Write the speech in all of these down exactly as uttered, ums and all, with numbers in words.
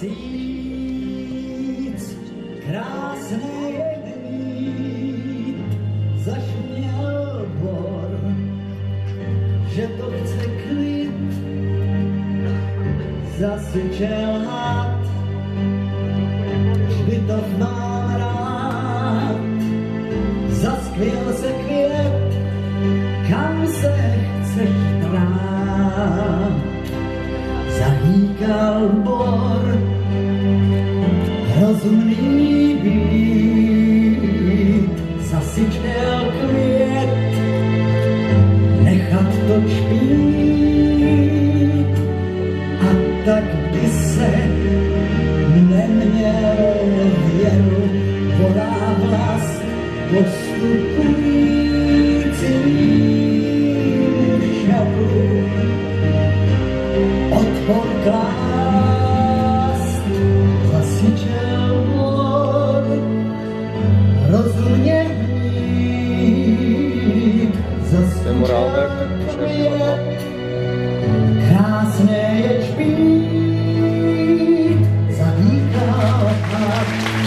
Měsíc krásný je být, zašuměl bor, že to chce klid, zasyčel had, hřbitov mám rád, zaskvěl se květ, kam se chceš drát, zahýkal bor, rozumný být, zasyčel květ, nechat to čpít, a tak by se neměl věru, volá vlast postupujícím šaru, odpor klást, zasyčel bor, rozumně hnít, zasyčel květ, krásně je čpít, zadýchal had,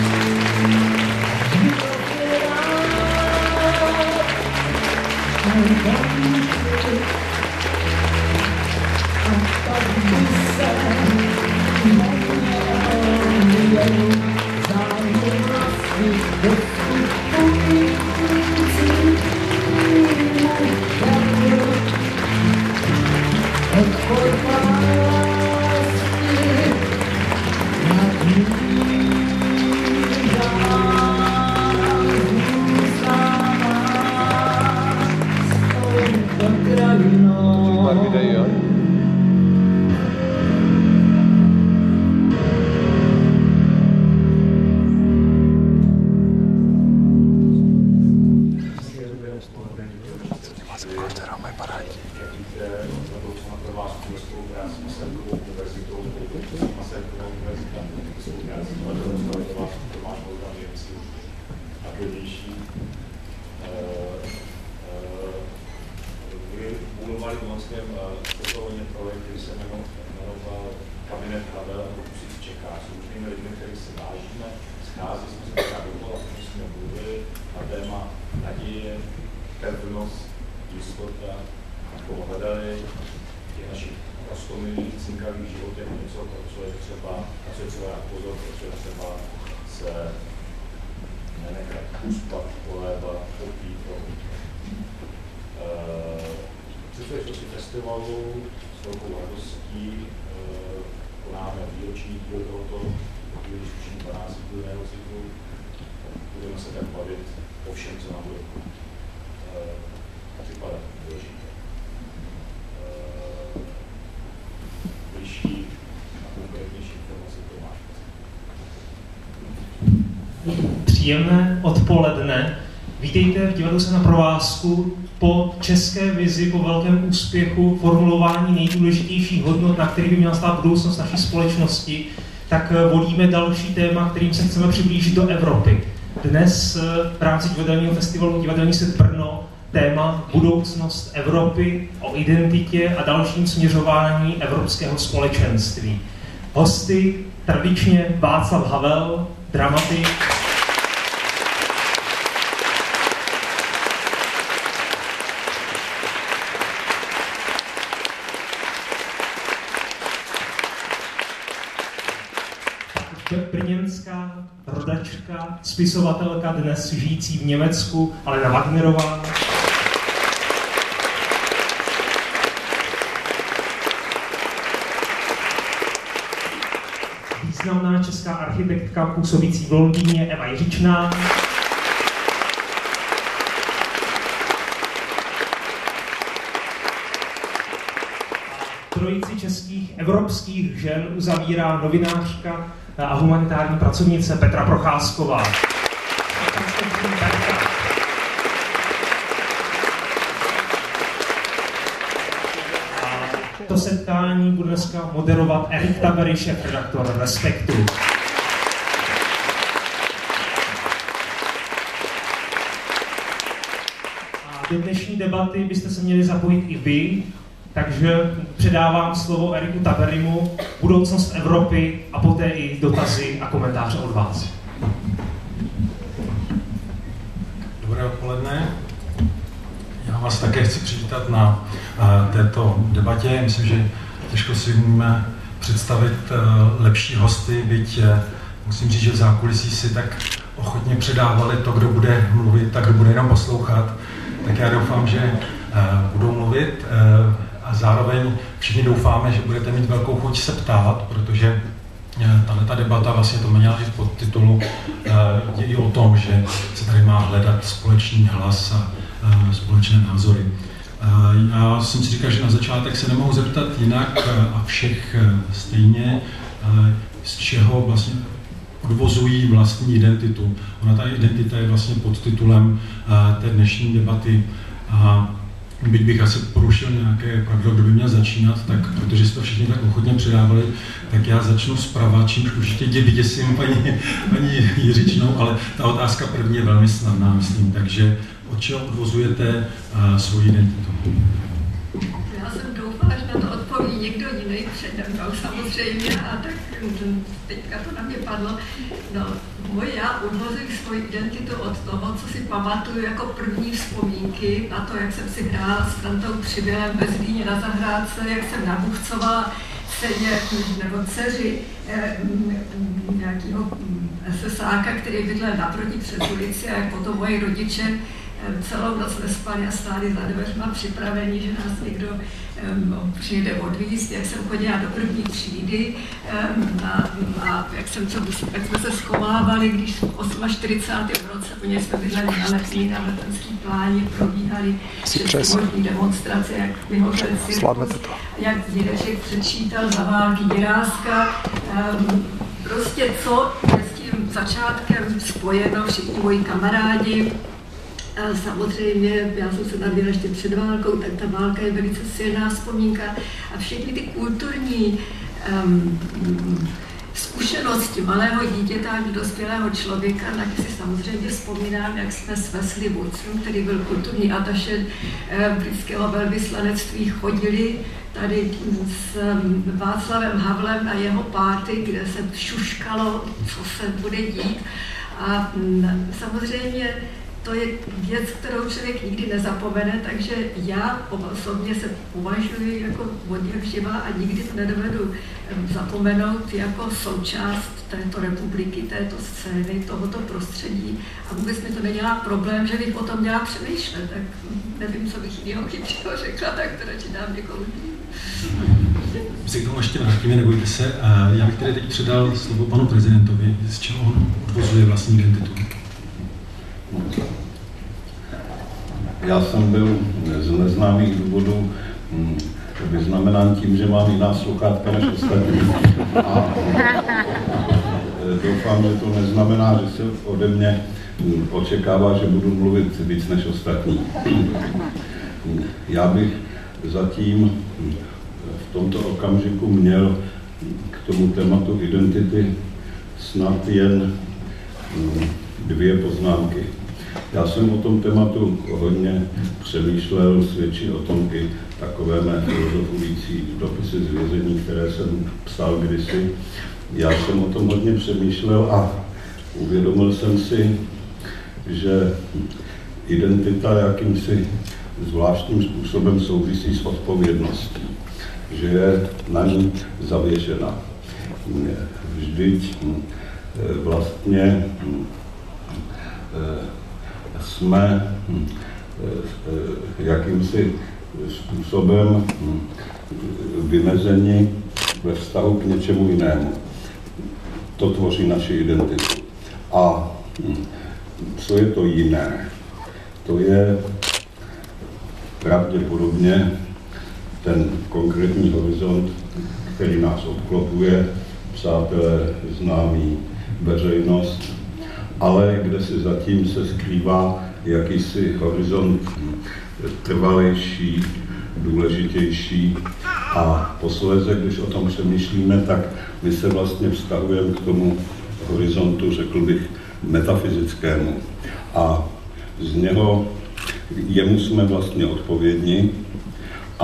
život je rád, a tak by se neměl věru, zájmu vlasti dostupujícímu šaru, odpor lásky nad ním zůstává s touto krajinou. Pár videí, jo? Budovali v Loňském sportovně projekt, který se jmenoval Kabinet Havel a pokusy čeká. S různými lidmi, kterých se vážíme, schází jsme se teda dokola, o tom jsme mluvili, na téma naděje, pevnost, jistota, jako hledali v těch našich roztomilých, cinkavých životech něco, co je třeba, na co je třeba dát pozor, co je třeba se nenechat uspat, polévat, popít, příležitosti festivalu s velkou radostí konáme výroční díl tohoto, když už dvanáctidenního cyklu, budeme se tak bavit o všem, co nám bude připadat důležité. Bližší a konkrétnější informace to máš. Příjemné odpoledne. Vítejte v divadlu Se na provázku po české vizi, po velkém úspěchu formulování nejdůležitějších hodnot, na kterých by měla stát budoucnost naší společnosti, tak volíme další téma, kterým se chceme přiblížit do Evropy. Dnes v rámci divadelního festivalu Divadelní svět Brno téma budoucnost Evropy, o identitě a dalším směřování evropského společenství. Hosty tradičně Václav Havel, dramatik, brněnská rodačka, spisovatelka, dnes žijící v Německu, Alena Wagnerová. Významná česká architektka působící v Londýně Eva Jiřičná. Trojici českých evropských žen uzavírá novinářka a humanitární pracovnice Petra Procházková. A to setkání bude dneska moderovat Erik Tabery, šéfredaktor Respektu. A do dnešní debaty byste se měli zapojit i vy, Takže předávám slovo Eriku Taberimu, budoucnost Evropy a poté i dotazy a komentáře od vás. Dobré odpoledne. Já vás také chci přivítat na uh, této debatě. Myslím, že těžko si umíme představit uh, lepší hosty, byť uh, musím říct, že v zákulisí si tak ochotně předávali to, kdo bude mluvit a kdo bude jenom poslouchat. Tak já doufám, že uh, budou mluvit uh, a zároveň všichni doufáme, že budete mít velkou chuť se ptát, protože tato debata, vlastně to měla i v podtitulu, je i o tom, že se tady má hledat společný hlas a společné názory. Já jsem si říkal, že na začátek se nemohu zeptat jinak a všech stejně, z čeho vlastně odvozují vlastní identitu. Ona ta identita je vlastně podtitulem té dnešní debaty. A byť bych asi porušil nějaké pravidlo, kdo by měl začínat, tak protože jste to všichni tak ochotně předávali, tak já začnu zprava, čímž určitě tě vyděsím paní, paní Jiřičnou, ale ta otázka první je velmi snadná, myslím. Takže od čeho odvozujete uh, svou identitu? Já jsem doufala, že na to odpoví někdo jiný přede mnou samozřejmě, a tak teďka to na mě padlo. No, moje já odvozuji svoji identitu od toho, co si pamatuju jako první vzpomínky na to, jak jsem si hrála s Frantou Přibylem ve Zlíně na zahrádce, jak jsem nabuchcovala sedě nebo dceři eh, nějakého esesáka, který bydlel naproti přes ulici, a jak potom moji rodiče celou noc nespali a stáli za dveřma připraveni, že nás někdo um, přijde odvízt, jak jsem chodila do první třídy um, a, a jak, jsem, co, jak jsme se schovávali, když v čtyřicátém osmém roce, protože jsme bydleli na Letní, na Letenský pláně, probíhaly předvolební demonstrace, jak vyhořel cirkus, jak dědeček přečítal za války Jiráska. Um, prostě co je s tím začátkem spojeno, všichni moji kamarádi. A samozřejmě, já jsem se narodila ještě před válkou, tak ta válka je velice silná vzpomínka a všechny ty kulturní um, zkušenosti malého dítěta až dospělého člověka, na který si samozřejmě vzpomínám, jak jsme s Wesley Woodsem, který byl kulturní ataše britského velvyslanectví, chodili tady s Václavem Havlem na jeho párty, kde se šuškalo, co se bude dít. A samozřejmě to je věc, kterou člověk nikdy nezapomene, takže já osobně se považuji jako od jak živá a nikdy to nedovedu zapomenout jako součást této republiky, této scény, tohoto prostředí. A vůbec mi to nedělá problém, že bych o tom měla přemýšlet, tak nevím, co bych jiného chytrého řekla, tak to radši dám někomu. My se k tomu ještě vrátíme, nebojte se. Já bych tedy teď předal slovo panu prezidentovi, z čeho on odvozuje vlastní identitu. Já jsem byl z neznámých důvodů vyznamenán tím, že mám jiná sluchátka než ostatní. A doufám, že to neznamená, že se ode mě očekává, že budu mluvit víc než ostatní. Já bych zatím v tomto okamžiku měl k tomu tématu identity snad jen dvě poznámky. Já jsem o tom tématu hodně přemýšlel, svědčí o tom i takové mé filozofující dopisy z vězení, které jsem psal kdysi. Já jsem o tom hodně přemýšlel a uvědomil jsem si, že identita jakýmsi zvláštním způsobem souvisí s odpovědností, že je na ní zavěšena. Vždyť vlastně jsme jakýmsi způsobem vymezeni ve vztahu k něčemu jinému. To tvoří naši identitu. A co je to jiné? To je pravděpodobně ten konkrétní horizont, který nás obklopuje, přátelé, známí, veřejnost, ale kde si zatím se skrývá jakýsi horizont trvalejší, důležitější. A posléze, když o tom přemýšlíme, tak my se vlastně vztahujeme k tomu horizontu, řekl bych, metafyzickému. A z něho jemu jsme vlastně odpovědni a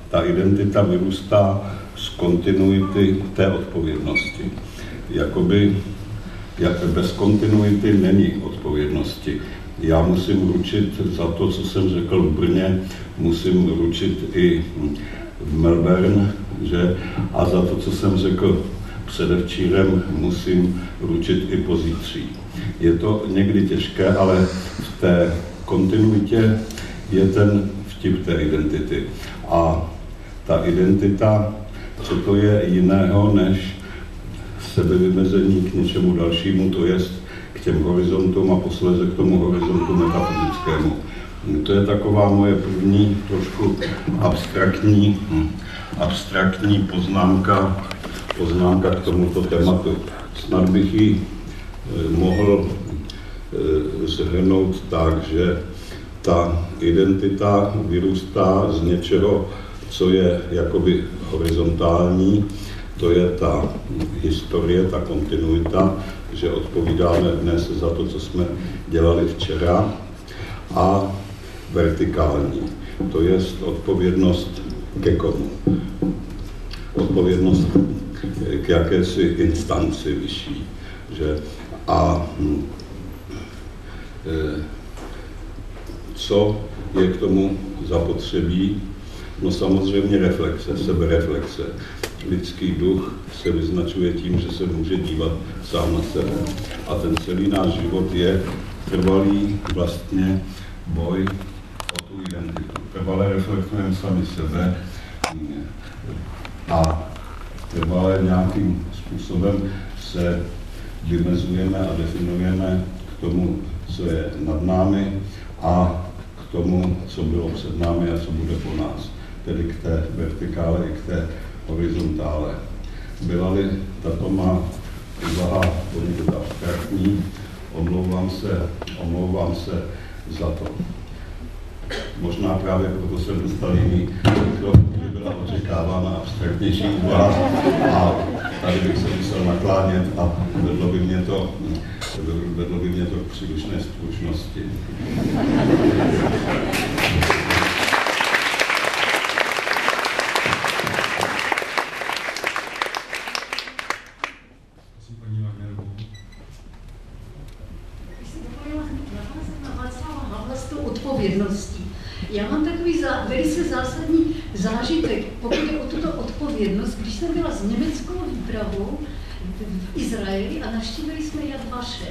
ta identita vyrůstá z kontinuity té odpovědnosti. Jakoby, jak bez kontinuity není odpovědnosti. Já musím ručit za to, co jsem řekl v Brně, musím ručit i v Melbourne, že? A za to, co jsem řekl předevčírem, musím ručit i pozítří. Je to někdy těžké, ale v té kontinuitě je ten vtip té identity. A ta identita, co to je jiného než sebevymezení k něčemu dalšímu, to jest k těm horizontům a posléze k tomu horizontu metafyzickému. To je taková moje první trošku abstraktní, abstraktní poznámka, poznámka k tomuto tématu. Snad bych ji mohl shrnout tak, že ta identita vyrůstá z něčeho, co je jakoby horizontální, to je ta historie, ta kontinuita, že odpovídáme dnes za to, co jsme dělali včera, a vertikální, to je odpovědnost ke komu? Odpovědnost k jakési instanci vyšší. Že? A e, co je k tomu zapotřebí? No samozřejmě reflexe, sebereflexe. Lidský duch se vyznačuje tím, že se může dívat sám na sebe. A ten celý náš život je trvalý vlastně boj o tu identitu. Trvalé reflektujeme sami sebe a trvalé nějakým způsobem se vymezujeme a definujeme k tomu, co je nad námi a k tomu, co bylo před námi a co bude po nás. Tedy k té vertikále i k té horizontále. Byla-li tato má úvaha poněkud abstraktní, omlouvám se, omlouvám se za to. Možná právě proto jsem dostal jiný, kdy byla očekávána abstraktnější úvaha a tady bych se musel naklánět a vedlo by mě to, vedlo by mě to k přílišné stručnosti. Já mám takový zá, velice zásadní zážitek, pokud je o tuto odpovědnost, když jsem byla s německou výpravou v Izraeli a navštívili jsme Yad Vashem.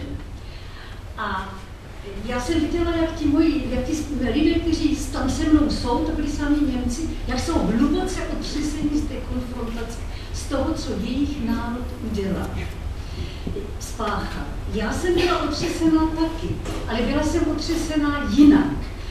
A já jsem viděla, jak ti moji, jak ti lidé, kteří tam se mnou jsou, to byli sami Němci, jak jsou hluboce otřeseni z té konfrontace, z toho, co jejich národ udělal. Spáchal. Já jsem byla otřesená taky, ale byla jsem otřesená jinak.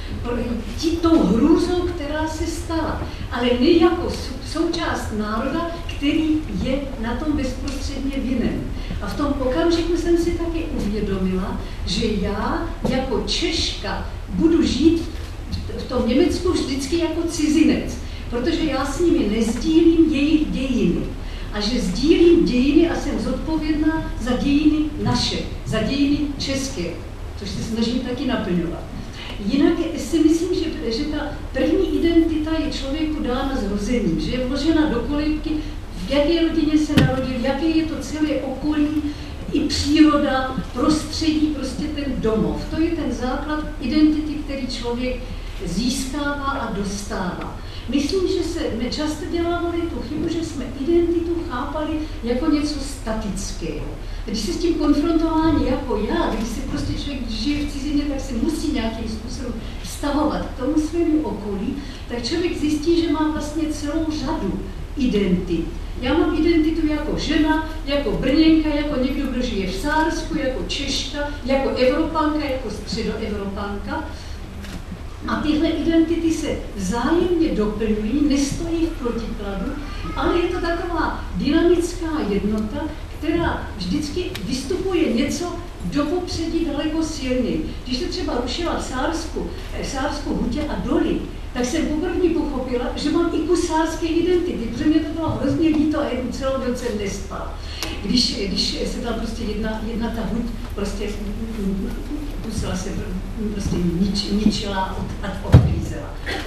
Tou hrůzou, která se stala, ale ne jako součást národa, který je na tom bezprostředně vinen. A v tom okamžiku jsem si taky uvědomila, že já jako Češka budu žít v tom Německu vždycky jako cizinec, protože já s nimi nezdílím jejich dějiny. A že sdílím dějiny a jsem zodpovědná za dějiny naše, za dějiny české, což se snažím taky naplňovat. Jinak si myslím, že, že ta první identita je člověku dána zrozením, že je vložena do kolébky, v jaké rodině se narodil, jaké je to celé okolí, i příroda, prostředí, prostě ten domov. To je ten základ identity, který člověk získává a dostává. Myslím, že se často dělávali tu chybu, že jsme identitu chápali jako něco statického. Když se s tím konfrontování jako já, když se prostě člověk žije v cizině, tak se musí nějakým způsobem vztahovat k tomu svému okolí, tak člověk zjistí, že má vlastně celou řadu identit. Já mám identitu jako žena, jako Brněnka, jako někdo, kdo žije v Sársku, jako Češka, jako Evropanka, jako středoevropanka. A tyhle identity se vzájemně doplňují, nestojí v protikladu, ale je to taková dynamická jednota, která vždycky vystupuje něco do popředí daleko silněji. Když se třeba rušila v Sársku, v Sársku hutě a doly, tak jsem poprvé pochopila, že mám i kus sárské identity, protože mě to bylo hrozně líto a jednu celou noc jsem nespal. Když, když se tam prostě jedna, jedna ta huť prostě musela se prostě nič, ničila a odklízela.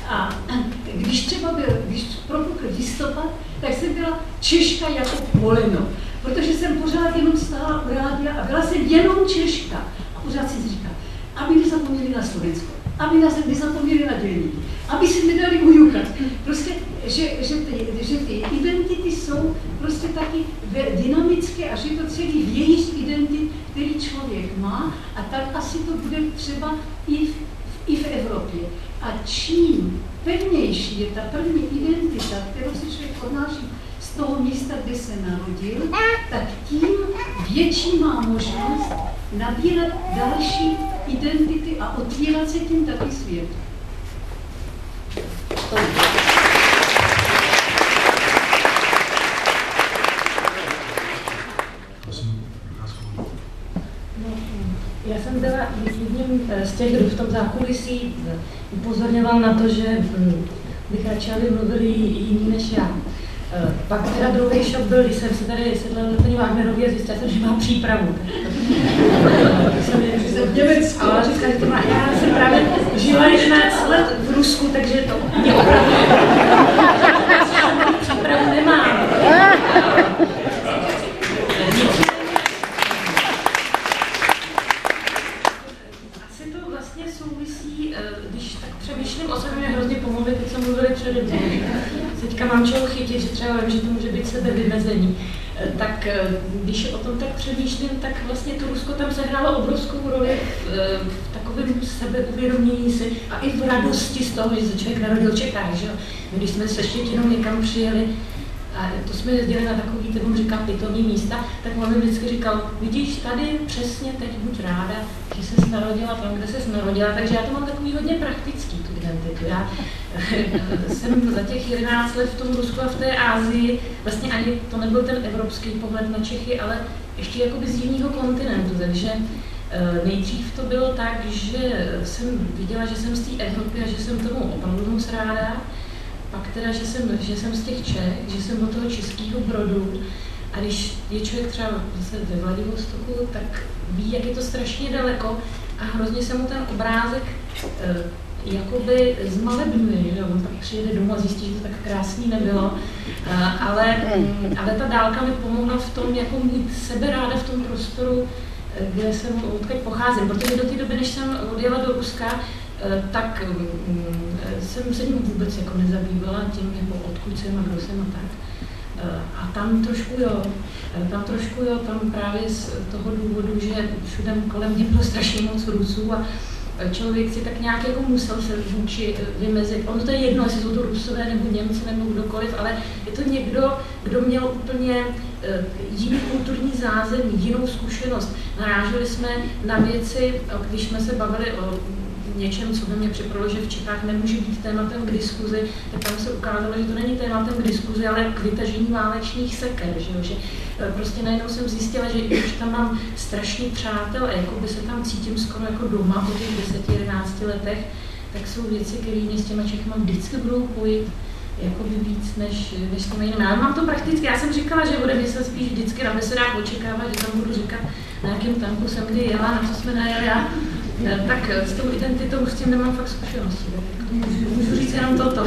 A když třeba byl, když propukl listopad, tak jsem byla Češka jako poleno, protože jsem pořád jenom stála u rádia a byla jsem jenom Češka. A pořád si říkala, aby nezapomněli na Slovensko, aby nás nezapomněli na dělníky, aby si nedali ujukat. Prostě, že, že, ty, že ty identity jsou prostě taky dynamické a že to celý vějíř identit, který člověk má, a tak asi to bude třeba i v, i v Evropě. A čím pevnější je ta první identita, kterou si člověk odnáší z toho místa, kde se narodil, tak tím větší má možnost nabírat další identity a otvírat se tím taky svět. Já jsem byla jedním z těch, kdo v tom zákulisí upozorňoval na to, že bych radši, aby mluvili jiní než já. Pak teda druhý šok byl, když jsem se tady sedla na paní Wagnerově a zjistila jsem, že mám přípravu. Ale říkala, že to má, já jsem právě žila jedenáct let v Rusku, takže to mě opravdu přípravu nemám. Asi to vlastně souvisí, když tak přemýšlím o sobě, mě hrozně pomohli, teď jsem mluvili přede mnou. Teďka mám čeho chytit, že třeba vím, že to může být sebevymezení. Tak když o tom tak přemýšlím, tak vlastně to Rusko tam sehrálo obrovskou roli v, v takovém sebeuvědomění si a i v radosti z toho, že se člověk narodil v Čechách, že jo. My když jsme se Štětinou někam přijeli, a to jsme jezdili na takový, teď mu říká, pitomý místa, tak on mi vždycky říkal, vidíš, tady přesně teď buď ráda, že ses narodila tam, kde ses narodila, takže já to mám takový hodně praktický, tu identitu. Já jsem za těch jedenáct let v tom Rusku a v té Asii, vlastně ani to nebyl ten evropský pohled na Čechy, ale ještě jakoby z jiného kontinentu, takže nejdřív to bylo tak, že jsem viděla, že jsem z té Evropy a že jsem tomu opravdu moc ráda. Pak teda, že jsem, že jsem z těch Čech, že jsem od toho Českého Brodu, a když je člověk třeba zase ve Vladivostoku, tak ví, jak je to strašně daleko a hrozně se mu ten obrázek eh, jakoby zmalebňuje, že on pak přijede domů a zjistí, že to tak krásný nebylo, eh, ale, ale ta dálka mi pomohla v tom, jako mít sebe ráda v tom prostoru, eh, kde jsem odkud pocházím, protože do té doby, než jsem odjela do Ruska, tak jsem se tím vůbec jako nezabývala tím, jako odkud jsem a kdo jsem a tak. A tam trošku jo, tam trošku jo, tam právě z toho důvodu, že všude kolem mě bylo strašně moc Rusů a člověk si tak nějak jako musel se vůči vymezit. Ono to je jedno, jestli jsou to Rusové nebo Němci nebo kdokoliv, ale je to někdo, kdo měl úplně jiný kulturní zázemí, jinou zkušenost. Naráželi jsme na věci, když jsme se bavili o něčem, co by mě připadalo, že v Čechách nemůže být tématem k diskuzi, tak tam se ukázalo, že to není tématem k diskuzi, ale k vytažení válečných seker, že, jo? Že prostě najednou jsem zjistila, že když tam mám strašný přátel a jako by se tam cítím skoro jako doma po těch deseti, jedenácti letech, tak jsou věci, které mě s těma Čechama vždycky budou pojít jakoby víc než, než těma jinými. Ale mám to prakticky, já jsem říkala, že ode mě se spíš vždycky na besedách očekává, že tam budu říkat, na jakém tanku jsem kdy jela, na co jsme najeli a tak s tou identitou s tím nemám fakt zkušenosti. Můžu, můžu říct jenom toto.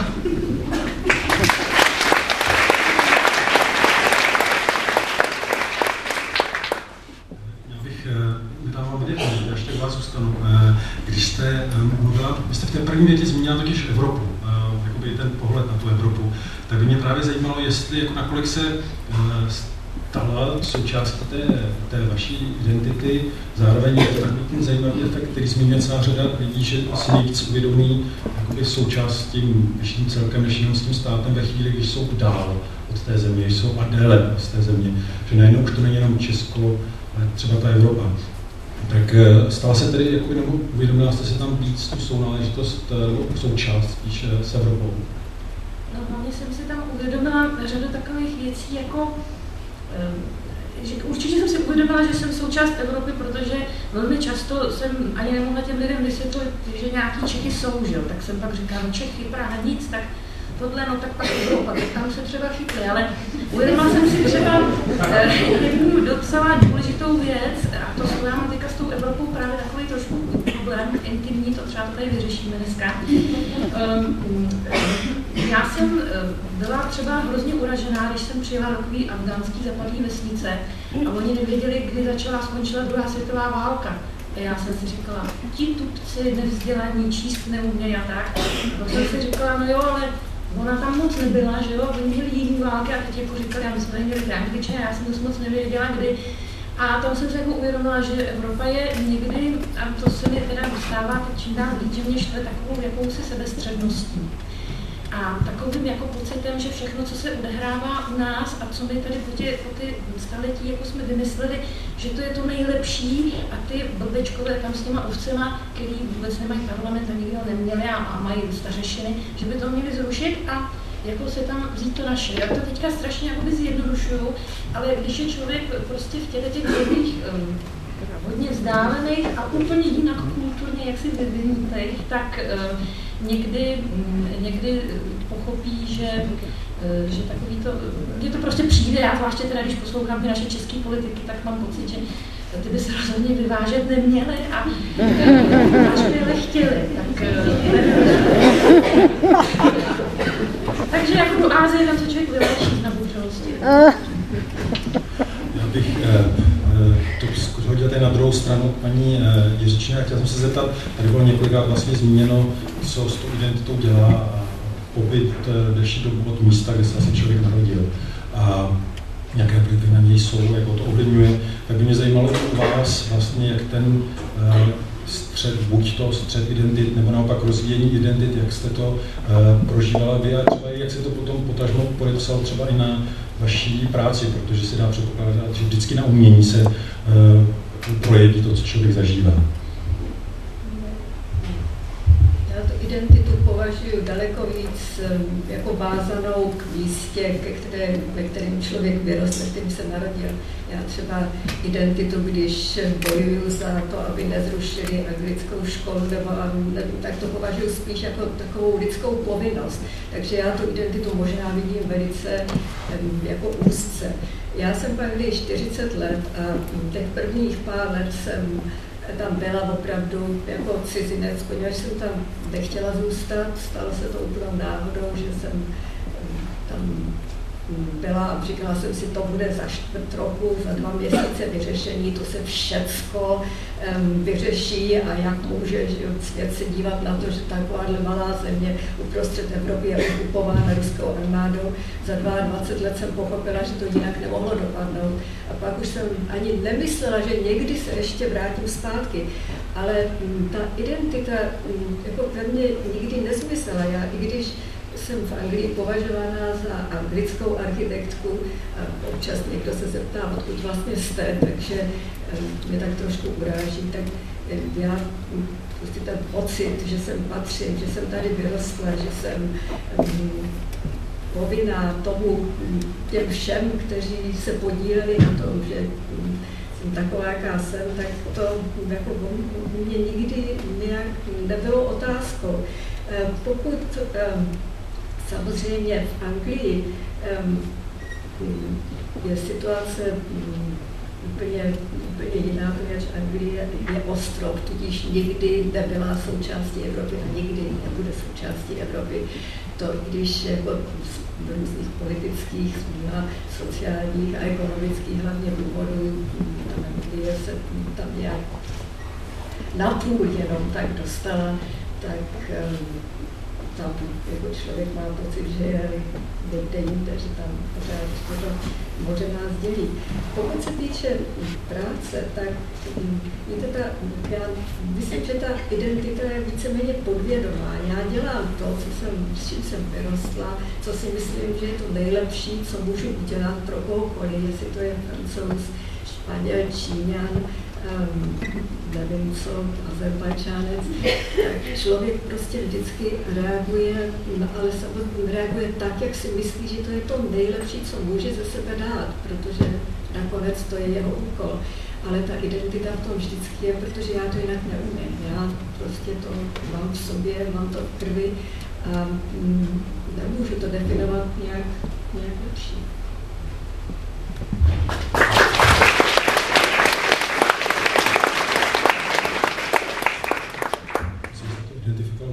Já bych vydával vidět, já ještě u vás zůstanu. Když jste mluvila, vy jste v té první větě zmínila totiž Evropu, jakoby ten pohled na tu Evropu, tak by mě právě zajímalo, jestli jako nakolik se stala součástí té, té vaší identity, zároveň je to takový ten zajímavý efekt, který zmiňuje celá řada lidí, že si nejvíc uvědomí jakoby součást s tím vyšším celkem, než jenom s tím státem ve chvíli, když jsou dál od té země, když jsou a déle z té země, že najednou už to není jenom Česko, ale třeba ta Evropa. Tak stala se tedy, jako, nebo uvědomila jste si tam víc tu sounáležitost, nebo součást spíš s Evropou? No hlavně jsem si tam uvědomila řadu takových věcí, jako že určitě jsem si uvědomila, že jsem součást Evropy, protože velmi často jsem ani nemohla těm lidem vysvětlit, že nějaký Čechy jsou, že jo, tak jsem pak říkala, no Čechy, Praha, nic, tak tohle, no tak pak Evropa, tak tam se třeba chytli, ale uvědomila jsem si třeba jednu docela důležitou věc, a to jsou já mám teďka s tou Evropou právě takový trošku problém, problém intimní, to třeba to tady vyřešíme dneska. Um, já jsem byla třeba hrozně uražená, když jsem přijela do takový afgánský západní vesnice a oni nevěděli, kdy začala a skončila druhá světová válka. A já jsem si říkala, ti tupci nevzdělaní, číst neumějí a tak. A pak jsem si říkala, no jo, ale ona tam moc nebyla, že jo, oni měli jiný války a teď jako říkali, a my jsme neměli Angličany, já jsem to moc nevěděla, kdy. A tam jsem se jako uvědomila, že Evropa je někdy, a to se mi teda dostává teď čím dál víc, že mě štve takovou jakousi sebestředností. A takovým jako pocitem, že všechno, co se odehrává u nás a co my tady po, tě, po ty staletí jako jsme vymysleli, že to je to nejlepší a ty blbečkové tam s těma ovcema, který vůbec nemají parlament a nikdy ho neměli a, a mají stařešiny, že by to měli zrušit a jako se tam vzít to naše. Já to teďka strašně jakoby zjednodušuju, ale když je člověk prostě v těchto těch jedných um, hodně vzdálených a úplně jinak kulturně jaksi vyvinutých, tak uh, někdy, um, někdy pochopí, že, uh, že takový to, mně to prostě přijde, já zvláště teda, když poslouchám ty naše české politiky, tak mám pocit, že ty by se rozhodně vyvážet neměly a až by ale chtěli. Tak, uh, takže jako do Ázie, tam se člověk vyléčí z nabouřelosti. Já bych eh, to hodil tady na druhou stranu paní eh, Jiřičné. Chtěl jsem se zeptat, tady bylo několikrát vlastně zmíněno, co s tou identitou dělá a pobyt eh, delší dobu od místa, kde se asi člověk narodil. A nějaké vlivy na něj jsou, jak to ovlivňuje. Tak by mě zajímalo u vás vlastně, jak ten eh, střed, buď to střed identit, nebo naopak rozvíjení identit, jak jste to uh, prožívala vy a třeba jak se to potom potažmo podepsal třeba i na vaší práci, protože se dá předpokládat, že vždycky na umění se uh, projeví to, co člověk zažívá. Já tu identitu považuji daleko víc jako vázanou k místě, ke které, ve kterém člověk vyrostl, v kterém se narodil. Já třeba identitu, když bojuju za to, aby nezrušili anglickou školu, nebo, nebo tak to považuji spíš jako takovou lidskou povinnost. Takže já tu identitu možná vidím velice jako úzce. Já jsem pak byli čtyřicet let a těch prvních pár let jsem tam byla opravdu jako cizinec, poněvadž jsem tam nechtěla zůstat, stalo se to úplnou náhodou, že jsem tam byla a říkala jsem si, to bude za čtvrt roku, za dva měsíce vyřešení, to se všecko um, vyřeší a jak může že, svět se dívat na to, že takováhle malá země uprostřed Evropy je okupována ruskou armádou. Za dvacet dva let jsem pochopila, že to jinak nemohlo dopadnout. A pak už jsem ani nemyslela, že někdy se ještě vrátím zpátky. Ale m, ta identita m, jako ve mně nikdy nezmyslela. Já, i když jsem v Anglii považovaná za anglickou architektku a občas někdo se zeptá, odkud vlastně jste, takže mě tak trošku uráží, tak já prostě ten pocit, že jsem patřím, že jsem tady vyrostla, že jsem povinná tomu těm všem, kteří se podíleli na tom, že jsem taková, jaká jsem, tak to jako mě nikdy nějak nebylo otázkou. Pokud samozřejmě v Anglii um, je situace um, úplně, úplně jiná, protože Anglie je ostrov, tudíž nikdy nebyla součástí Evropy a nikdy nebude součástí Evropy. To, když jako z různých politických, a sociálních a ekonomických hlavně důvodů ta Anglie se tam nějak napůl jenom tak dostala, tak um, tam jako člověk má pocit, že je někde jinde, že tam pořád to moře nás dělí. Pokud se týče práce, tak víte, ta, já myslím, že ta identita je víceméně podvědomá. Já dělám to, co jsem, s čím jsem vyrostla, co si myslím, že je to nejlepší, co můžu udělat pro kohokoliv, jestli to je Francouz, Španěl, Číňan, Um, nevím co, Azerbajdžánec, tak člověk prostě vždycky reaguje, no, ale samozřejmě reaguje tak, jak si myslí, že to je to nejlepší, co může ze sebe dát, protože nakonec to je jeho úkol. Ale ta identita v tom vždycky je, protože já to jinak neumím. Já prostě to mám v sobě, mám to v krvi a mm, nemůžu to definovat nějak, nějak lepší.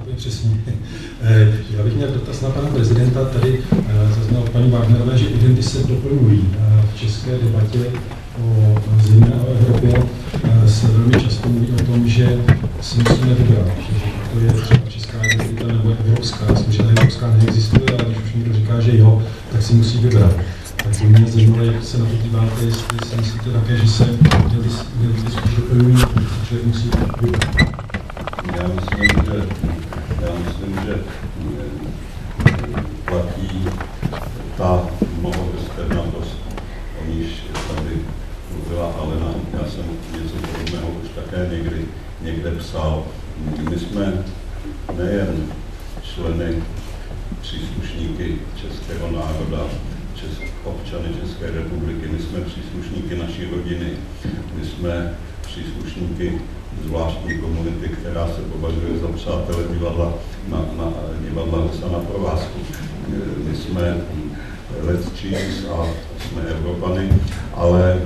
velmi přesně. Já bych měl dotaz na pana prezidenta. Tady zaznělo paní Wagnerové, že identity se doplňují. V české debatě o zimě a o Evropě se velmi často mluví o tom, že si musíme vybrat, že to je třeba česká identita nebo evropská. Myslím, že evropská neexistuje, ale když už někdo říká, že jo, tak si musí vybrat. Tak by mě zajímalo, jak se na to díváte, jestli si myslíte také, že se identity spíš doplňují, že musí vybrat. Já myslím, že, já myslím, že platí ta mnohovrstevnatost, o níž tady mluvila Alena. Já jsem něco podobného už také někdy, někde psal. My jsme nejen členy, příslušníky českého národa, česk, občany České republiky, my jsme příslušníky naší rodiny, my jsme příslušníky zvláštní komunity, která se považuje za přátele divadla na, na divadla Husa na provázku. My jsme let's cheese a jsme Evropany, ale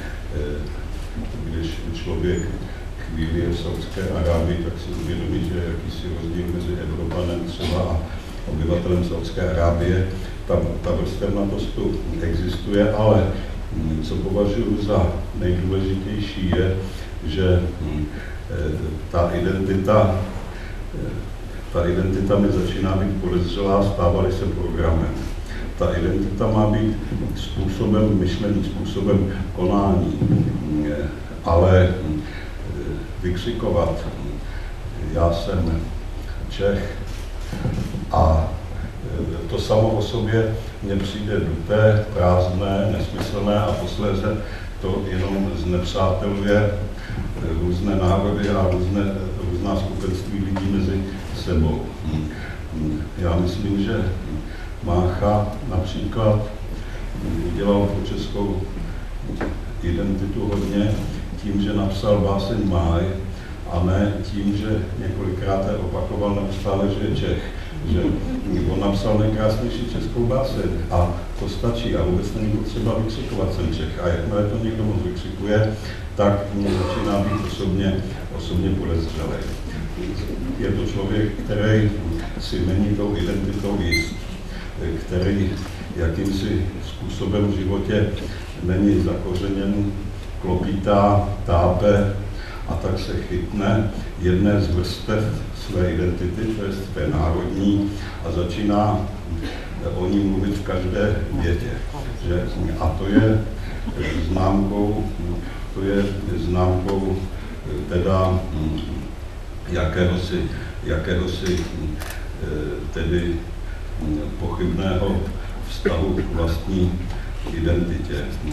když člověk chvíli je v Saudské Arábii, tak si uvědomí, že je jakýsi rozdíl mezi Evropanem třeba a obyvatelem Saudské Arábie. Ta, ta vrstevnatost tu existuje, ale co považuji za nejdůležitější je, že ta identita, ta identita mi začíná být podezřelá, stává se programem. Ta identita má být způsobem myšlení, způsobem konání, ale vykřikovat, já jsem Čech, a to samo o sobě mně přijde duté, prázdné, nesmyslné a posléze to jenom znepřáteluje různé národy a různé, různá skupenství lidí mezi sebou. Já myslím, že Mácha například udělal pro českou identitu hodně tím, že napsal báseň Máj, a ne tím, že několikrát opakoval neustále, že je Čech. Že on napsal nejkrásnější českou báseň a to stačí a vůbec není potřeba vykřikovat jsem Čech. A jakmile to někdo moc vykřikuje, tak mu začíná být osobně, osobně podezřelý. Je to člověk, který si není tou identitou jist, který jakýmsi způsobem v životě není zakořeněn, klopítá, tápe a tak se chytne jedné z vrstev své identity, to je té národní, a začíná o ní mluvit v každé větě. Že, a to je známkou, to je známkou teda jakéhosi, jakéhosi tedy pochybného vztahu k vlastní identitě.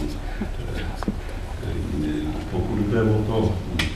Pokud jde o to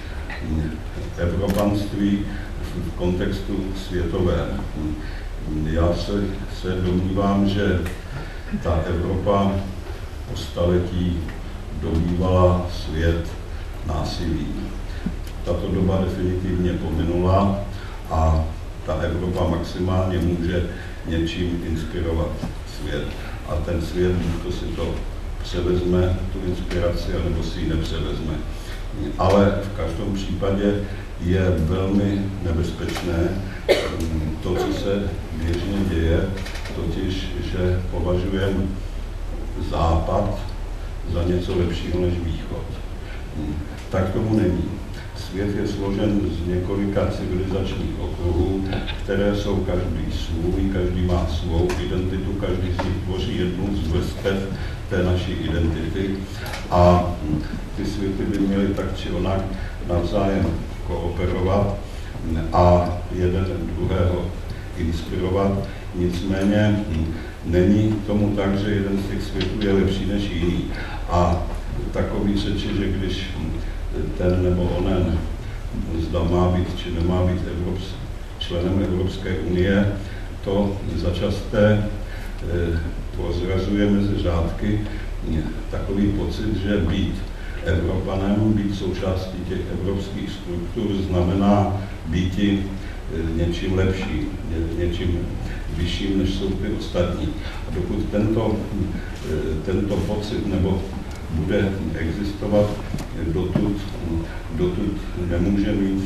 evropanství v kontextu světovém, já se, se domnívám, že ta Evropa po staletí dobývala svět násilí. Tato doba definitivně pominula a ta Evropa maximálně může něčím inspirovat svět. A ten svět, buď si to převezme, tu inspiraci, anebo si ji nepřevezme. Ale v každém případě je velmi nebezpečné to, co se běžně děje, totiž, že považujeme Západ za něco lepšího než Východ. Tak tomu není. Svět je složen z několika civilizačních okruhů, které jsou každý svůj, každý má svou identitu, každý z nich tvoří jednu z vrstev té naší identity a ty světy by měly tak či onak navzájem kooperovat a jeden druhého inspirovat. Nicméně není tomu tak, že jeden z těch světů je lepší než jiný. A takový řeči, že když ten nebo onen zda má být či nemá být Evrops, členem Evropské unie, to začasté eh, prozrazuje mezi řádky takový pocit, že být Evropanem, být součástí těch evropských struktur znamená být eh, něčím lepším, ně, něčím vyšším, než jsou ty ostatní. A dokud tento, eh, tento pocit nebo bude existovat, dotud, dotud nemůže mít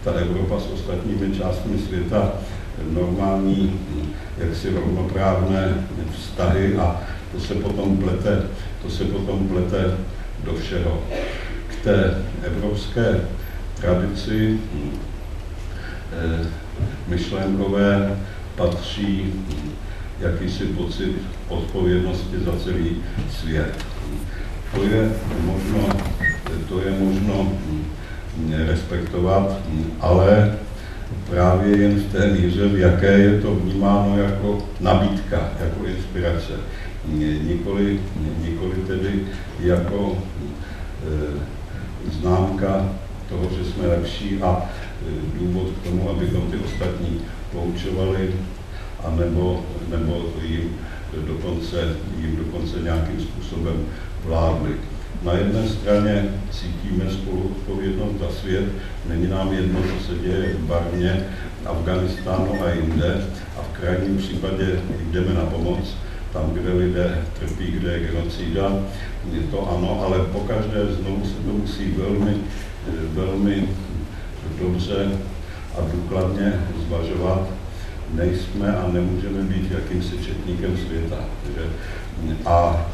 ta Evropa s ostatními částmi světa normální, jaksi rovnoprávné vztahy a to se potom plete, to se potom plete do všeho. K té evropské tradici eh, myšlenkové patří jakýsi pocit odpovědnosti za celý svět. To je možno, to je možno respektovat, ale právě jen v té míře, v jaké je to vnímáno jako nabídka, jako inspirace. Nikoli, nikoli tedy jako e, známka toho, že jsme lepší a e, důvod k tomu, abychom ty ostatní poučovali, anebo, nebo jim dokonce, jim dokonce nějakým způsobem vládli. Na jedné straně cítíme spoluodpovědnost za svět, není nám jedno, co se děje v Barmě, Afganistánu a jinde, a v krajním případě jdeme na pomoc, tam, kde lidé trpí, kde je genocida, to ano, ale pokaždé znovu se to musí velmi, velmi dobře a důkladně zvažovat. Nejsme a nemůžeme být jakýmsi četníkem světa. Že? A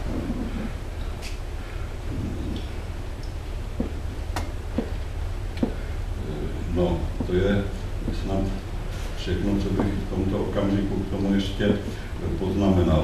no, to je snad všechno, co bych v tomto okamžiku k tomu ještě poznamenal.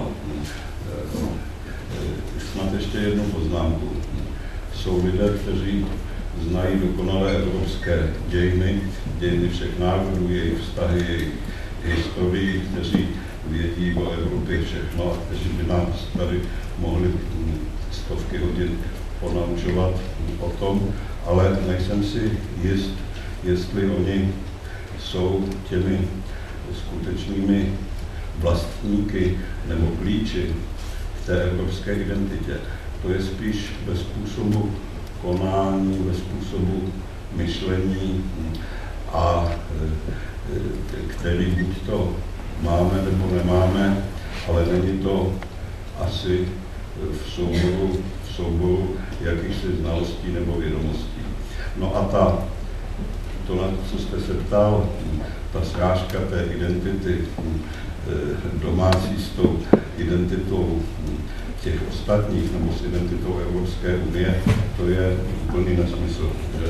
Snad ještě jednu poznámku. Jsou lidé, kteří znají dokonale evropské dějiny, dějiny všech národů, jejich vztahy, jejich historii, kteří vědí o Evropě všechno a kteří by nám tady mohli stovky hodin ponaučovat o tom, ale nejsem si jist, jestli oni jsou těmi skutečnými vlastníky nebo klíči v té evropské identitě. To je spíš ve způsobu konání, ve způsobu myšlení, a který buď to máme nebo nemáme, ale není to asi v souboru, v souboru jakýchsi znalostí nebo vědomostí. No a ta, to, na co jste se ptal, ta srážka té identity domácí s tou identitou těch ostatních nebo s identitou Evropské unie, to je úplný nesmysl. Že